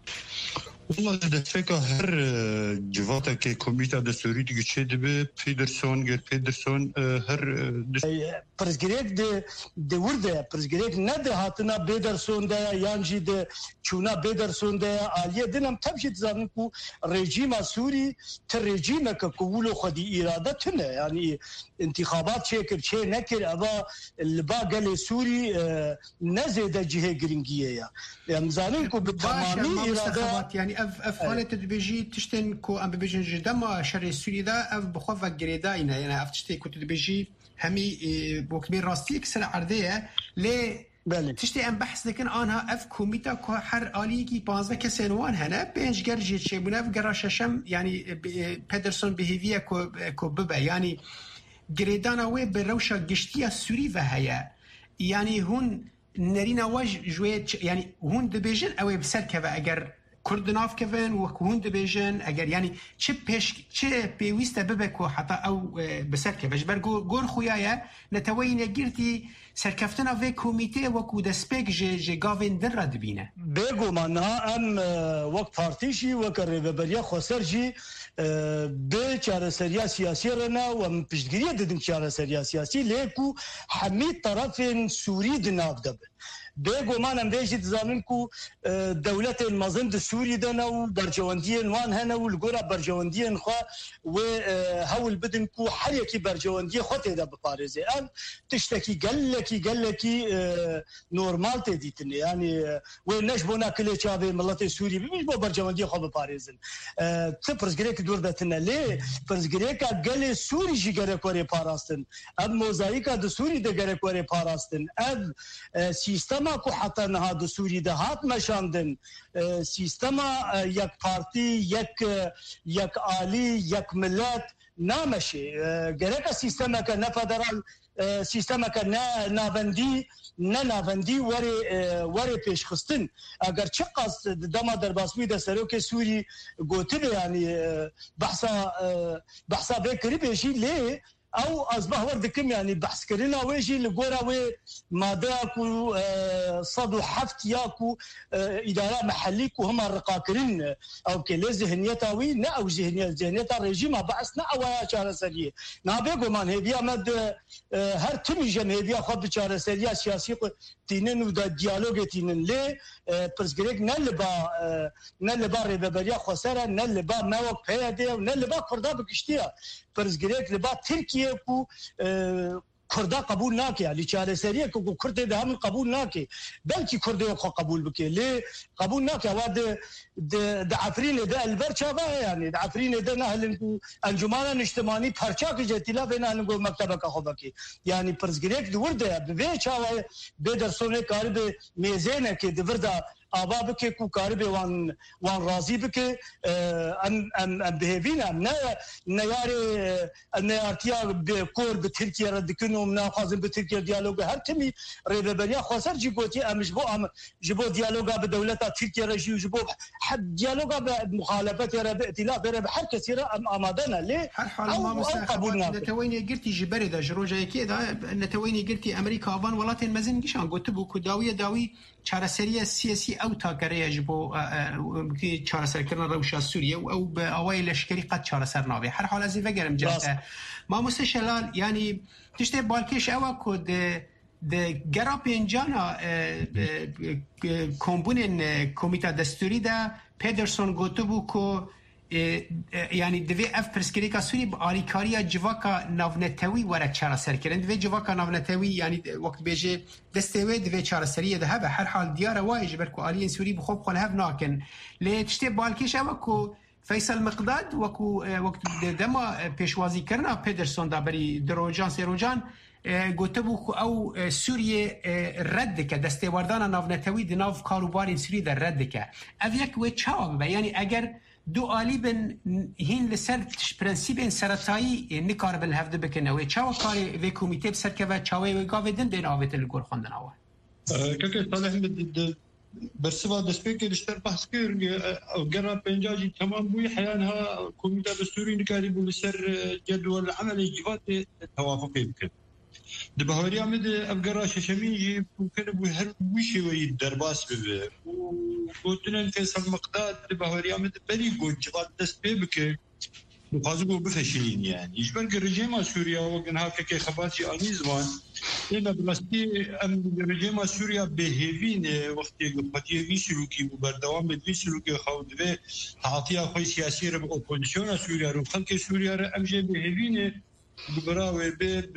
والله دفعه هر جواتا که کمیته دستوری دیگه چه دبه پیدرسون گیر پیدرسون هر پرزگریک ده ورده پرزگریک نده هاتنا پیدرسون ده یانجی ده چونا پیدرسون ده آلیه دنم تبشید زنن کو رژیم سوری تر رژیم که قبول خودی اراده تنه یعنی انتخابات چه کر چه نکر اما الباقل سوری نزده جهه گرینگیه یا مزانین کو بتمامی اراده يعني اف حالت دبيجي تشتن كو ام بيجن جدما شر سوري دا اف بخوف غريدا يعني اف تشتي كنت دبيجي همي بوكبير راستي كسر عرضيه لي تشتي ام بحث لكن انا اف كوميتا كو حر اليكي 15 كسنوان هنا بينج جرجي تشيبونا في جراششم يعني بيدرسون بيهيفيا كو ببا يعني غريدانا وي بروشا گشتيا سوري وهيا يعني هون نرينا واج جوي يعني هون دبيجن او بسر كبا اگر كرد ناف كفن وكون دبيجن اگر يعني چه بيويستا ببكو حتى او بسركه بجبر گور خويا نتوين يگرتي سركفتنا في كوميتي وكو دسبيك جي گاوين در دبينه بيگو منها ام وقت بارتيشي وكر بريا خسرجي بچاره سريا سياسي رنا و پشتگیری ددم چاره سريا سياسي ليكو حميد طرف سوري دناف دب بيگو منم بيجي زامن کو دولت المازن د سوري دنا و برجواندين وان هنا والغورا برجواندين خو و هول بدن کو حيكي برجواندي خوته د باريزي ام تشتكي قالكي نورمال تديتني يعني ونجبونا كل شعب ملت سوري مش بو برجواندي خو باريزن تفرز جريك دور دتنا ليه فرز جريك قال سوري جي غرك وري باراستن اب موزايكا د سوري د غرك وري باراستن اب سيستم کو حتی نهاد سوری ده هات مشاندن سیستم یک پارتی یک آلی یک ملت نامشه گرک سیستم که نه فدرال سیستم که نه ناوندی وری پیش خستن اگر چه قصد دما در باسمی ده سروک سوری گوتل يعني بحثا بکری بشی لی او اصبح وردكم يعني بحث كرنا ويجي لقورا وي ماداكو صدو حفت ياكو اداره محليكو هم الرقاكرين او كي ذهنيتها وي نا او ذهنيتها ريجيم بحثنا او شهر سريه نابيغو مان هبيا مد هر تمي جن هبيا خد شهر سريه سياسي تينن ودا ديالوج تينن لي برزغريك نلبا ريبريا خسره نلبا ماوك بيدي نلبا كردا بكشتيا برزغريك لبا تركيا کو کردا قبول نہ کیا لیچارے سریه کو کرد ده هم قبول نہ کی بلکې کرد خو قبول بکې لی قبول نہ کیا ود د عفرین ده البرچا يعني د عفرین ده نه کو انجمن اجتماعي پرچا کې جتلا بین کو مکتبه کا خو بکې يعني پرزګریک د ورده به چا به درسونه کار به میزنه کې د ورده آبا بك كوكاربي وان راضي بك ام بهيفينا نياري نيارتيا بكور بتركيا ردكنو من خازن بتركيا ديالوج هرتمي ريبريا خسر جيبوتي ام جيبو ديالوجا بدوله تركيا رجي جيبو حد ديالوجا بمخالفات رب ائتلاف رب حر كثيره ام امادنا ليه او قبولنا نتويني قلتي جبري دا جروجا كده نتويني قلتي امريكا ابان ولاتين مزن گشان قلت بو داوي چارەسەریە سیاسی ئەو تاگەرەیەش بۆ چارەسەرکردن ڕەوشە سووریە و ئەو بە ئەوەی لەشکری قەت چارەسەر نابێ هەر حاڵە زیڤەگەرم جاتە مامۆستا شەلال ینی تشتێ بالکێش ئەوە کۆ گەرا پێنجانە کۆمبوونên کۆمیتا دەستوری دا پێدرسۆن گوتبوو کۆ يعني دفي اف برسكريكا سوري باريكاريا جواكا نافنتوي ورا چارەسەرکردن دفي جواكا نافنتوي يعني وقت بيجي دستوي دفي چارەسەریە دهبه هر حال ديارة وايج بركو آليين سوري بخوب خل هف ناكن لي تشتي بالكيش وكو فيصل مقداد وكو وقت دما بيشوازي كرنا بيدرسون دا بري دروجان سيروجان گوتبو او سوریه رد که دسته وردان نافنتوی د ناف کاروبار سوری در رد که اف یک و چاو یعنی اگر دو آلی بن هین لسر پرنسیب سرطایی نکار بل هفته بکنه و چاو کاری و کمیته بسر که و چاوی و گاوه دن بین آویت لگور خوندن آوه که صالح برسوا دسپیک دشتر بحث کرد گرا پنجاجی تمام بوی حیانها کمیته دستوری نکاری بول سر جدول عمل جوات توافقی بکن دبهوري عمد أبقرا ششميجي ممكن أبو هر وشي ويد درباس ببه وقلتنا فيصل مقداد دبهوري عمد بري قول جغاد دست بيبكي وقازقوا بفشلين يعني يجبر الرجيمة سوريا وقنها كي خباتي آني زمان لأن بلستي أم الرجيمة سوريا بهيفين وقتي قبطي في سلوكي وبردوام في سلوكي خود في تعطيها خوي سياسي رب أوبونيسيون سوريا رو خلق سوريا أمجي بهيفين براوي بيب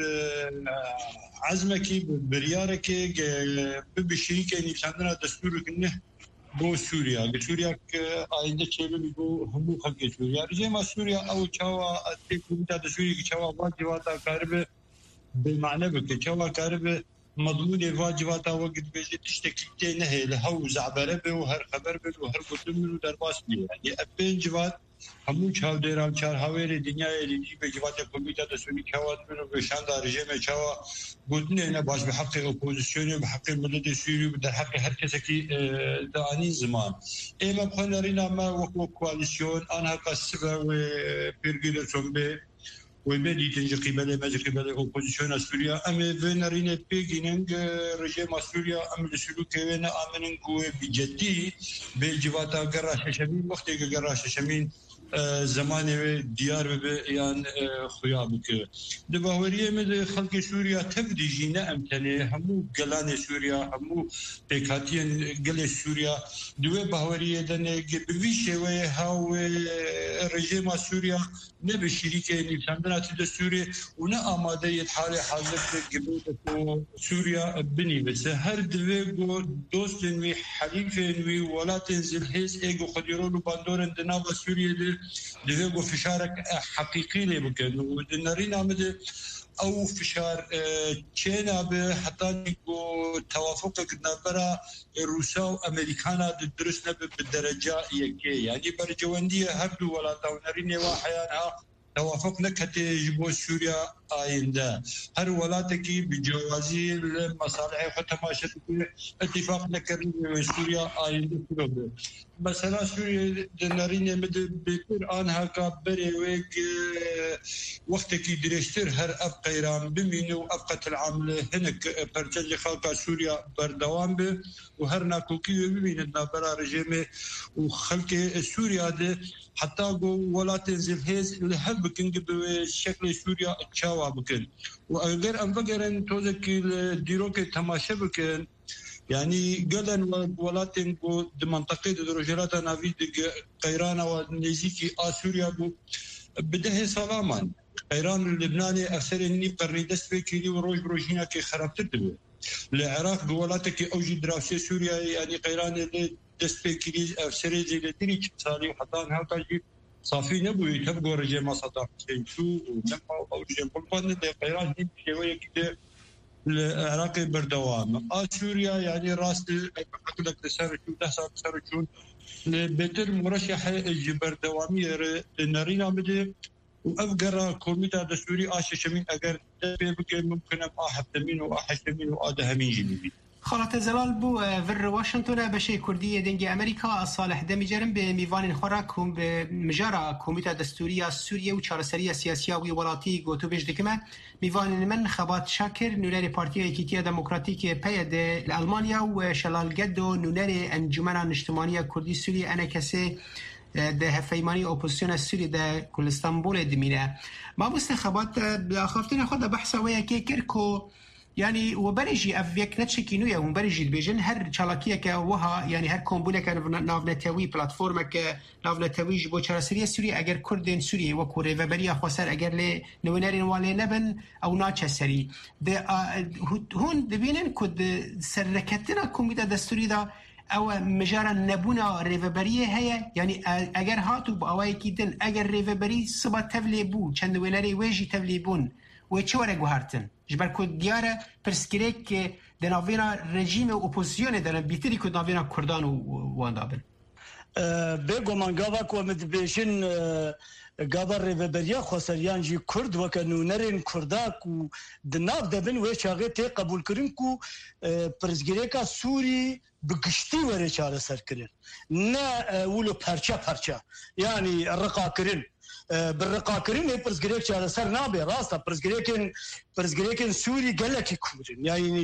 عزمكي برياركي بشريكي اللي عندنا دستور كنه بو سوريا سوريا آینده چهل بو همو خلق سوريا رجيم سوريا او چاوا تكوميتا دستوري چاوا واجباتا قارب بالمعنى بك چاوا قارب مضمون واجبات وقت بيجي تشتكي نهي لهو زعبره به وهر خبر به وهر قدم درباس بي يعني ابين جوات همو چاو دیران چار هاویر دنیای لیدی به جوات کمیته دستوری چاوات منو به شان دار رژیم چاوا گوتنه نه باش به حق اپوزیسیون به حق ملت سوری در حق هر کسی که دانی زمان اما بخنرینا ما وقو کواليسيون انا قصبه و پیرگیرتون به وبدي تنجي قبل ما قبل اوبوزيسيون سوريا ام فينرين بيجينج رجيم سوريا ام السلوك وين امنن كو بجدي بالجواتا قراش شمين وقت قراش شمين زمان ديار بيان خيابك دباوريه من خلق سوريا تبدي جينا امتنه همو قلان سوريا همو بكاتين قل سوريا دوه باوريه دنه بويشه وي هاو رجيم سوريا نبي شريكه نيساندنات السوري ونا اماده حاله حاضر قبل سوريا بني بس هر دوه دوست وي حليف وي ولا تنزل هيس ايجو خديرون باندور دناوا سوريا دوه فشارك حقيقي لي بكن ودنرينا مد او فشار تشينا به حتى نيكو توافق كنا برا روسيا وامريكانا درسنا بالدرجه يكي يعني برجونديه هردو ولا تونرين واحيانا توافقنا كتجبو سوريا آينده هر ولاتكي بجوازي المصالح وتماشى اتفاق نكرن سوريا آينده كله مثلا سوريا دنارين مد بيكور انها كبري ويك وقتكي دريشتر هر اب قيران بمينو ابقت العامله هناك برتج خلق سوريا بردوام به وهر ناكوكي بمين برا رجيمه وخلق سوريا ده حتى ولا تنزل هيز لهب كنج بشكل سوريا تشاوا بكن واغير ان بغيرن توزكي ديروك تماشى بكن يعني قدن ولاتن منطقه درجات نافيد قيران ونزيكي سوريا بده سلامان قيران اللبناني اكثر اني قريدس بكيلي وروج بروجينا كي خربت دبي العراق بولاتك اوجي دراسه سوريا يعني قيران دستبكيلي اكثر زي الدري صالح حتى هكا صافي نبوي تبقى رجال ما صدق شو ونما او شيء بالفن قيران دي شويه كده العراق بردوام سوريا يعني راس عقدك لسر شو ده صار شو بيتر مرشح البردوامي نارينا بده وافقر كوميتا دستوري شمين اگر ممكن احد تمين واحد تمين واده همين جديد خالت زلال بو فر واشنطن بشي كردية دنجي أمريكا الصالح دمجرم بميوان خوراكم بمجارة كوميتا دستورية سوريا وشارسرية سياسية وولاتي قوتو بيش دكما ميوان من خبات شاكر نولاري بارتية ايكيتية ديمقراطيكي بيد لألمانيا وشلال قدو نولاري انجمنا نجتمانية كردي سوريا أنا كسي ده هفيماني اوبوزيسيون السوري ده كل اسطنبول دمينه ما مستخبات بأخافتنا خد بحثا ويا كيكركو يعني وبرجي افيك نتشكينويا وبرجي البيجن هر شلاكيه كوها يعني هر كومبوله كان نافنتاوي بلاتفورم ك نافنتاوي جبو چراسري سوري اگر كردين سوري و كوريفبريا خسر اگر له نونارين والي نبن او ناچسري ده هون دبينن كود سركتنا كوميتا دستوري دا او مجارا نبونا ريفبريه هي يعني اگر هاتو باوي كيدن اگر ريفبري صبا تفلي بو چند وناري ويجي تفلي بون و چوره گوهرتن جبر کد دیاره پرسکریک که دناوینا رژیم اپوزیسیون دارن بیتری کد ناوینا کردان و واندابن بگو من گاوا کو مد بیشن گاوا ریوبریا خسریان جی کرد و کنونرین کردا کو دناف دبن و چاغه ته قبول کرین کو پرسکریکا سوری بگشتی وره چاره سر کرین نه ولو پرچا پرچا يعني الرقا کرین بالرقاكرين برزقريك على سر نابي راسه برزقريكن سوري قال لك كورن يعني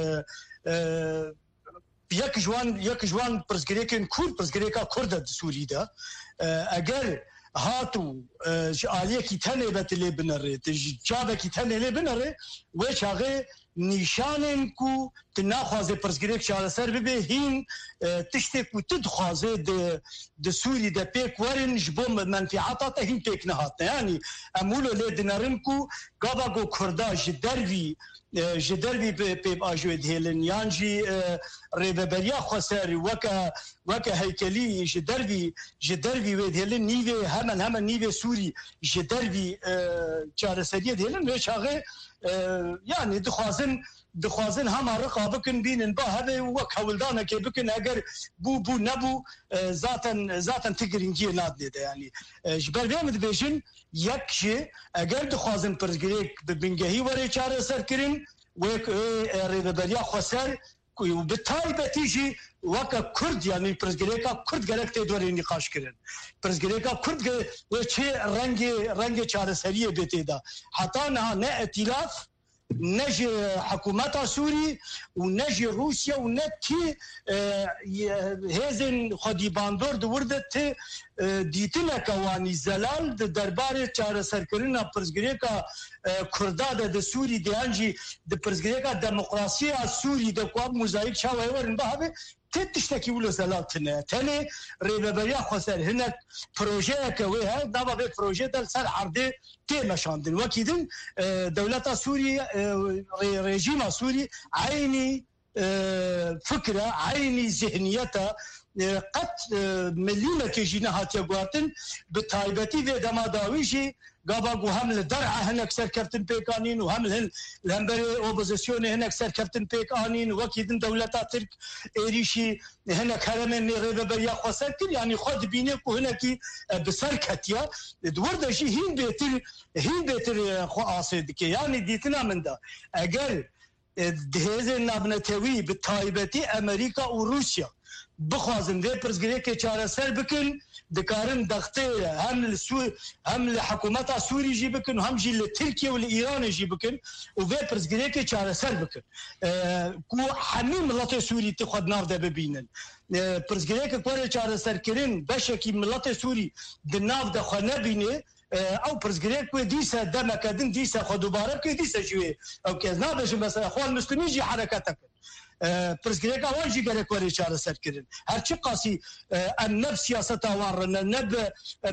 يك جوان برزقريكن برزقريكا كرد سوري ده اگر هاتو عليه كي تنه بتلي بنره جابه كي تنه لي بنره وشاغه نشانن کو تناخوازه پرزګریک چاره سر به هین تشتك وتدخوازه د سوري د بيك ورن جبو منفعاته هین بيك نهات يعني امولو لدنرنكو قابا كردا جدروي بيب اجود هيلن يانجي ريبريا خساري وكا هيكلي جدروي ود هيلن نيفي همن نيفي سوري جدروي چارسريه هيلن وشاغه يعني دخوازن هم رقابه بكن بين با هذا وكولدانا كي بكن اگر بو نبو ذاتا تقرنجي نادني ده يعني جبر بيمد بيجن يكشي اگر دخوازن پرزگريك ببنگهي وري چاره سر كرين وك ريبريا خسر وبالتالي تيجي وكا كرد يعني برزگريكا كرد گرك تدوري نقاش كرن برزگريكا كرد وچه رنگ چاره سريه بتيدا حتى نه ائتلاف نجي حكومات سوري ونجي روسيا ونتي هزن خدي باندور دوردت ديتنا كواني زلال دربار چاره سرکرنا پرزگريكا كرداد د سوري دي انجي د پرزگريكا ديمقراطيه سوري د کواب موزايك شاوي ورن به تشتكي ولا زلاتنا تاني ريبريا خسر هناك بروجيه كوي هاي دابا بي بروجيه دل سر عرضي تي مشاندن وكيدن دولة سوريا ريجيم سوري عيني فكرة عيني ذهنيتها قد مليونة كيجينا هاتيا قواتن بتايبتي في دما داويشي قابا هم الدرعه هناك سر كابتن بيكانين وهم الهمبري اوبوزيسيون هناك سر كابتن بيكانين وكيدن دولتا ترك ايريشي هناك هرمن ريبريا خسرتين يعني خد بينك وهناك بسركتيا دورده شي هين بيتر خاصدك يعني ديتنا من ده اجل دهزن نبنتوي بتايبتي امريكا وروسيا بخوازن دي برزگريك چاره سر بكن دكارن دغتي هم الحكومات سوري جي بكن وهم جي لتركيا والايران جي بكن وفي برزگريك چاره سر بكن كو حميم ملت سوري تخد ناف ده ببينن برزگريك كور چاره سر كرين بشكي ملت سوري دناف ده خو نبينه او برزگريك وديسا دمكدن ديسا خو دوباره كي ديسا جوي او كزنا بش مثلا اخوان المسلمين جي حركتك برزگريكا واجي گره كوري چاره سر كرين هرچی قاسي النب سياستا وارنا النب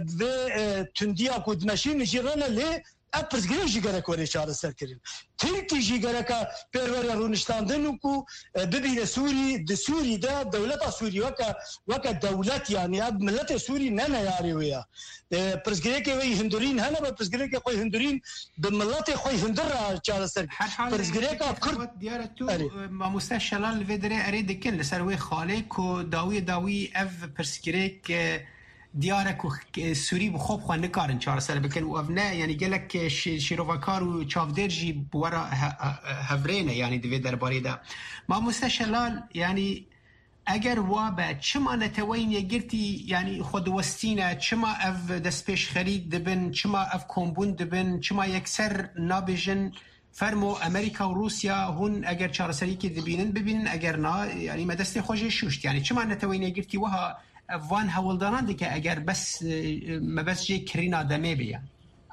تنديا كود ماشين جيرنا لي برزگريك جي گره كوري چاره سر كرين تركي جي گره كا پرور رونشتاندن کو ببين سوري ده دولة سوري وكا دولت يعني اب ملت سوري نانا ياري ويا برزگريك وي هندورين هنا برزگريك خوي هندورين بملت خوي هندر چاره سر برزگريك كرد ديارتو ما مستشلال فيدري اريد كن لسروي خالق و داوي اف برزگريك دیارک سوری بخوب خواه نکارن چاره سر بکن و افنه یعنی گلک شیروکار و چافدرجی بورا هفرینه یعنی دوی درباره ده ما مستشلال یعنی اگر وابا چما نتوین یگرتی یعنی خود وستینه چما اف دسپیش خرید دبن چما اف کمبون دبن چما یکسر نابجن فرمو امریکا و روسیا هون اگر چاره سری که ببینن اگر نه یعنی مدست خوشی شوشت یعنی چما نتوین یگرتی وها وان هولدانان دیگه اگر بس ما بس جي كرينا دمي بيا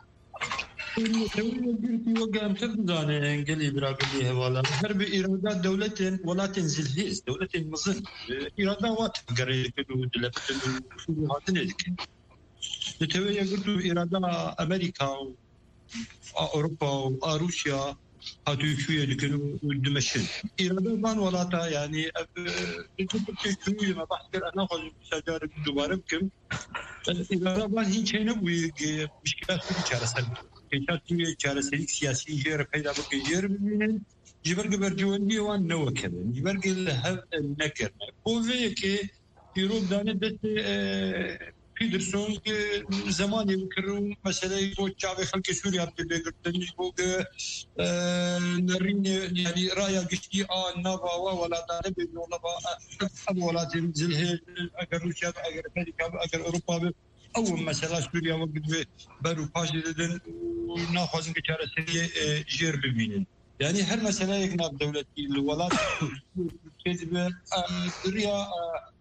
وقام تبدأ انجلي برابلي هوالا هرب إيرادات دولة ولا تنزل هيز دولة مظن إيرادات قرية كدو دلبتن هاتن لكن نتوي يقولوا إيرادات أمريكا أوروبا وروسيا هاتو شوية لكنو دمشق إيرادان ولاتا يعني شوية ما بحكر أنا خذ سجارة دوباره بكم إيرادان هي شيء نبوي مشكلات في كارثة كيشاتي كارثة سياسية جير پیدا بكي جير بمين جبرق برجواني وان نو كذا جبرق الهب نكر بوفي كي يروب دانه دت پیدرسون که زمانی بکرم مسئله تو چاوی خلق سوریه بگردنی کو نرین یعنی رایا گشتی آن نوا ولا داره بدون با ولا زله اگر روسیه اگر امریکا اگر اروپا او مسئله سوریه وقت برو پاش دادن ناخوازن که چاره سری جیر ببینن يعني هر مسألة يكنا بدولتي الولايات كذب دريا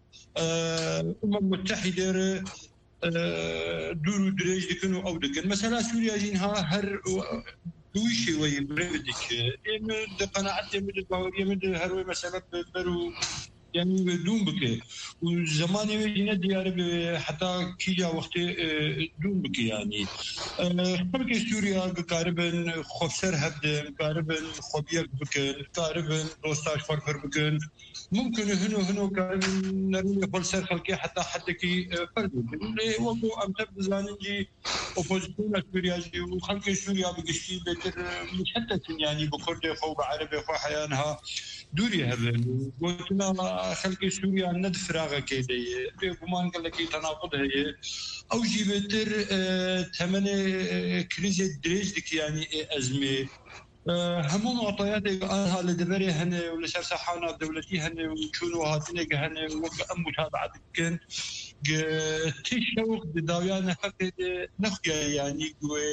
متحدة دور دريج دكنو أو دكن مثلا سوريا جينها هر دوشي ويبردك من قناعتي من الباورية من هروي مسألة برو يعني دوم بك وزمان يجينا ديار حتى كيجا وقت دوم بك يعني خلق سوريا قاربن خفسر هبد قاربن خبير بكن قاربن دوستاش فرفر بكن ممكن هنو قاربن نرمي خلصر خلقي حتى حدكي فرد اللي وقو أمتب زانجي أوبوزيشن سوريا جي وخلق سوريا بقشتي بتر مشتت يعني بكرد خوب عربي خو حيانها دوري هبن قلتنا خلق سوريا ند فراغ كيدي بيقومان قال لك تناقض هي او جيبتر ثمن كريز دريج يعني ازمه همون معطيات انها لدبري هن ولا سرسحانا دولتي هن وشونو هاتني هن وقام متابعه كان تشوق داويانا فقط نخيا يعني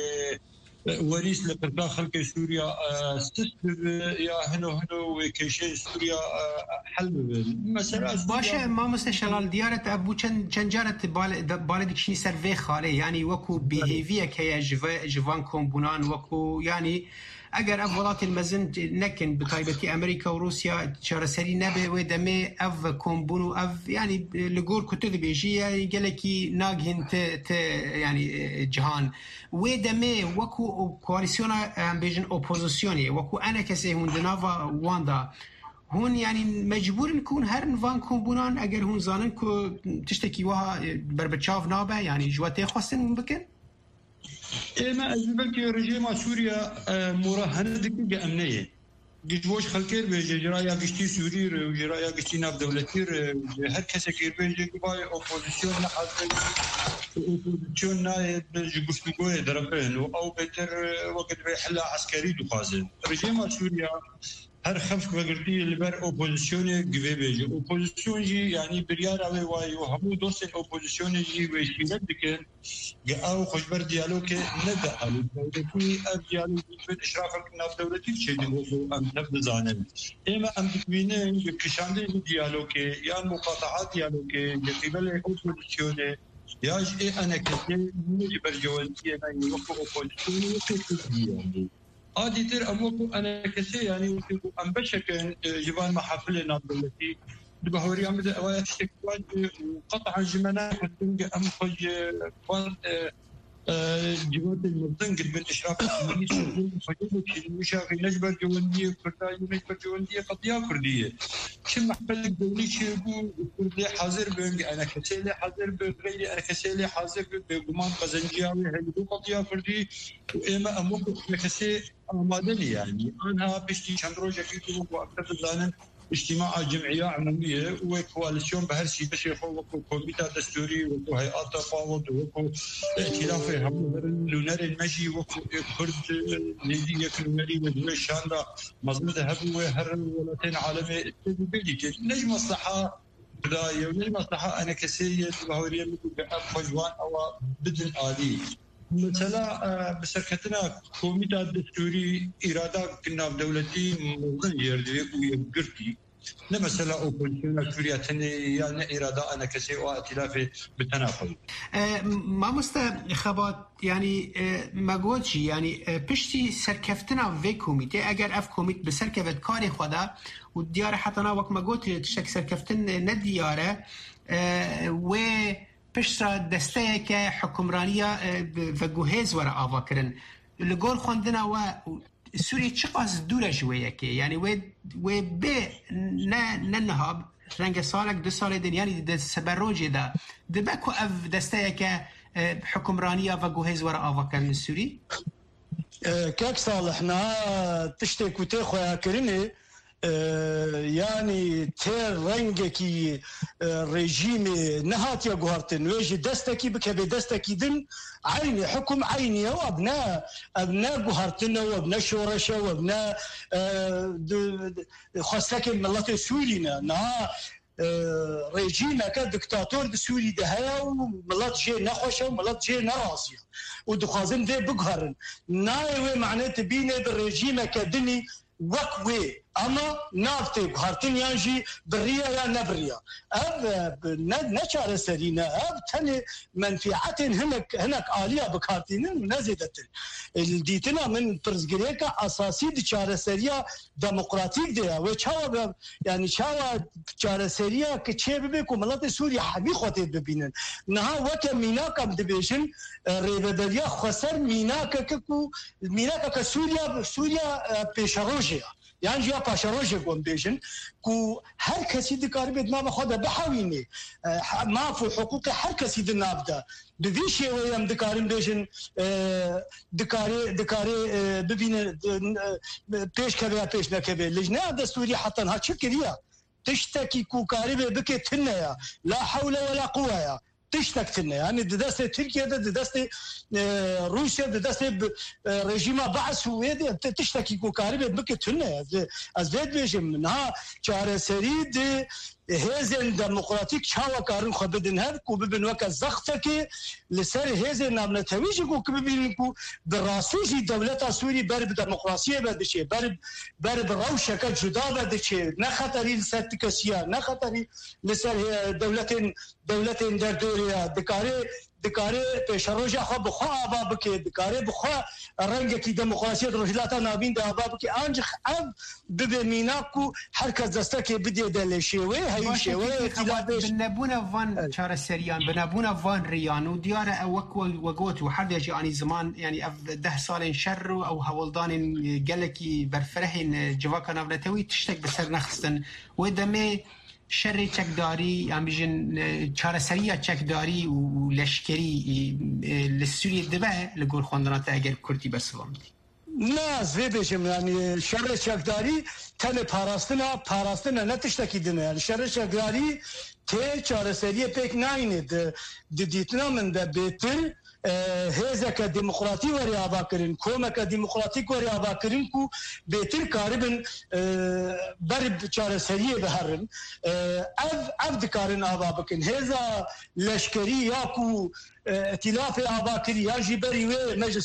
وريس لقرطاء خلق سوريا استسبب يا هنو وكيشي سوريا حل مثلا باشه ما مستشلال ديارت ابو چند جارت بالدك شني سرفي خاله يعني وكو بيهيفيا كيا جوان كومبونان وكو يعني اگر اولات المزن نكن بطيبتي امريكا وروسيا شارسري نبي ودمي اف كومبونو اف يعني لغور كتب بيجي قالكي ناغين ت يعني جهان ودمي وكو كواليسيونا بيجن اوبوزيسيوني وكو انا كسي هون دنافا واندا هون يعني مجبور نكون هر نوان كومبونان اگر هون زانن كو تشتكي وها بربتشاف نابه يعني جواتي خاصن بكن ما أجبلك رجيم سوريا مراهنة دقيقة أمنية جوش خلكير بيجي جرايا قشتي سوري وجرايا قشتي ناف دولتير هر كسا كير بيجي قباي أوبوزيسيون نحن أوبوزيسيون نايب جوستوغوية دربين أو بيتر وقت بيحلى عسكري دخازن رجيم سوريا هر خمس وقتي اللي بر أوبوزيسيون جوي بيجي أوبوزيسيون جي يعني بريار أوي واي وهمو دوست الأوبوزيسيون جي ويشيلت بكن جاءوا خشبر ديالوج نبدأ الدولتي الديالوج بالإشراف الناف دولتي شيء اللي أم نبدأ زانن إما أم تكوينه كشاندي الديالوج يعني مقاطعات ديالوج قبل الأوبوزيسيون ياج أنا كثير من برجوانتي أنا يوقف أوبوزيسيون وكذي عادي أموكو أنا كثير يعني أم بشكل جبان محافل ناف دولتي بهوري عمد أوقات تكوان قطع الجمانة حتى أم خج قان جوات المنطقة بالإشراف الأمني فجأة المشاغل نجبر جواندية كردية نجبر جواندية قضية كردية شو محفل الدولي شو كردي حاضر بين أنا كسيلي حاضر بغيري أنا كسيلي حاضر بجمان قزنجياوي هيدو قضية كردية وإما أموكو كسي مادني يعني أنا بشتي شندروجا كيتو وأكتب زانن اجتماع جمعية عمومية وكواليسيون بهرسي بشي وكو كوميتا دستوري وكو هيئات تفاوض وكو ائتلاف لونر المجي وكو كرد نيدية كلونري ودول شاندا مظلمة هبو هر ولتين عالمي بيديك نجم مصلحة بداية ونجم مصلحة أنا كسية بهورية مثل بأب خجوان أو بدن آلي مثلا بسركتنا كوميتا دستوري إرادة كنا بدولتي مظن يردوي ويقرتي مثلا أوبوزيسيون سوريا تني يعني إرادة أنا كسي وائتلاف بالتناقض ما مستخبات يعني ما قلتشي يعني بشتي سركفتنا في كوميتي أجر أف كوميت بسركفت كاري خدا والديار حتى ناوك ما قلت تشك سركفتن نديارة و پشت دسته که حکمرانیه و گوهز ورا آوا کرن لگور خوندنا و سوریه چقدر دوره جویه که یعنی و به نه رنگ سالک 2 سال دن یعنی ده سبروجه ده بکو اف دسته که حکمرانیه و گوهز ورا آوا کرن سوری كاك صالحنا تشتك وتاخويا كرني يعني تير رنجكي ريجيمي نهات يا جوهرتن ويجي دستكي بكبي دستكي دن عيني حكم عيني وابناء جوهرتنا وابناء شورشة وابناء خاصة ملات سورينا نها ريجيمه كدكتاتور بسوري دهيا وملات جي نخوشه وملات جي نراسيه ودخازن دي بقهرن نايوي معناته بينه بالريجيمه كدني وكوي اما نافته هارتين يانجي بريا يا نبريا اب نشار سرينا اب تن منفعات هناك آلية بكارتين نزيدت الديتنا من برزجريكا اساسي دي شار سريا ديمقراطيك دي وشاوا يعني شاوا شار سريا كتشي بكم ملات سوريا حبي خوتي ببينن نها وك ميناكم دبيشن ريبدليا خسر ميناكا كسوريا بيشروجيا يعني جا پاشروجه قوم بیشن کو هر کسی دکار بید ما بخواد بحوینه ما فو حقوق هر کسی دنابده بویشه ویم دکاریم بیشن دکاری ببینه پیش کبه پیش نکبه لجنه دستوری حتی ها چه کریه تشتكي كوكاري بكي تنيا لا حول ولا قوة يا تشتكتنا يعني دست تركيا دست روسيا دست رجيم بعث ويدي تشتكي كوكاري بكتنا ازيد بيجي منها شهر سريد هزن ديمقراطيك شاوا كارن خبدن هاد كو ببن وك زختك لسر هزن نامنا تويجي كو ببينكو براسوجي دولة سوري برب ديمقراطية بدشي برب روشك جدا بدشي نخطري لساتكسيا نخطري لسر دولتين در دوريا دكاري بشروجا خو بخوا بابك دكاري بخوا رنگكي ديمقراطيه رجلاتا نابين ده بابك انجخ اب ببميناكو حركه دستك بدي دلشيوي هي شيوي بنبونا فان شار سريان بنبونا فان ريانو ديار اوك وقوت وحد يجي زمان يعني 10 سال شر او هولدان قالكي برفرحين جواكا نابلتوي تشتك بسر نخستن ودمي شر چکداری ام بیژن چاره سریع چکداری و لشکری لسوریه دبه لگور خواندنات اگر کردی بسلام دی نه زوی بیشم یعنی شر چکداری تن پاراستنا نتشتکی دنه یعنی شر چکداری ته چاره سریع پیک ناینه دیتنا من ده بهتر هزك ديمقراطي وري اباكرين كومك ديمقراطيك وري اباكرين كو بيتر قاربن برب چاره سريه بهرن اف دكارن اباكن هذا لشكري ياكو ائتلاف اباكري يجي بري مجلس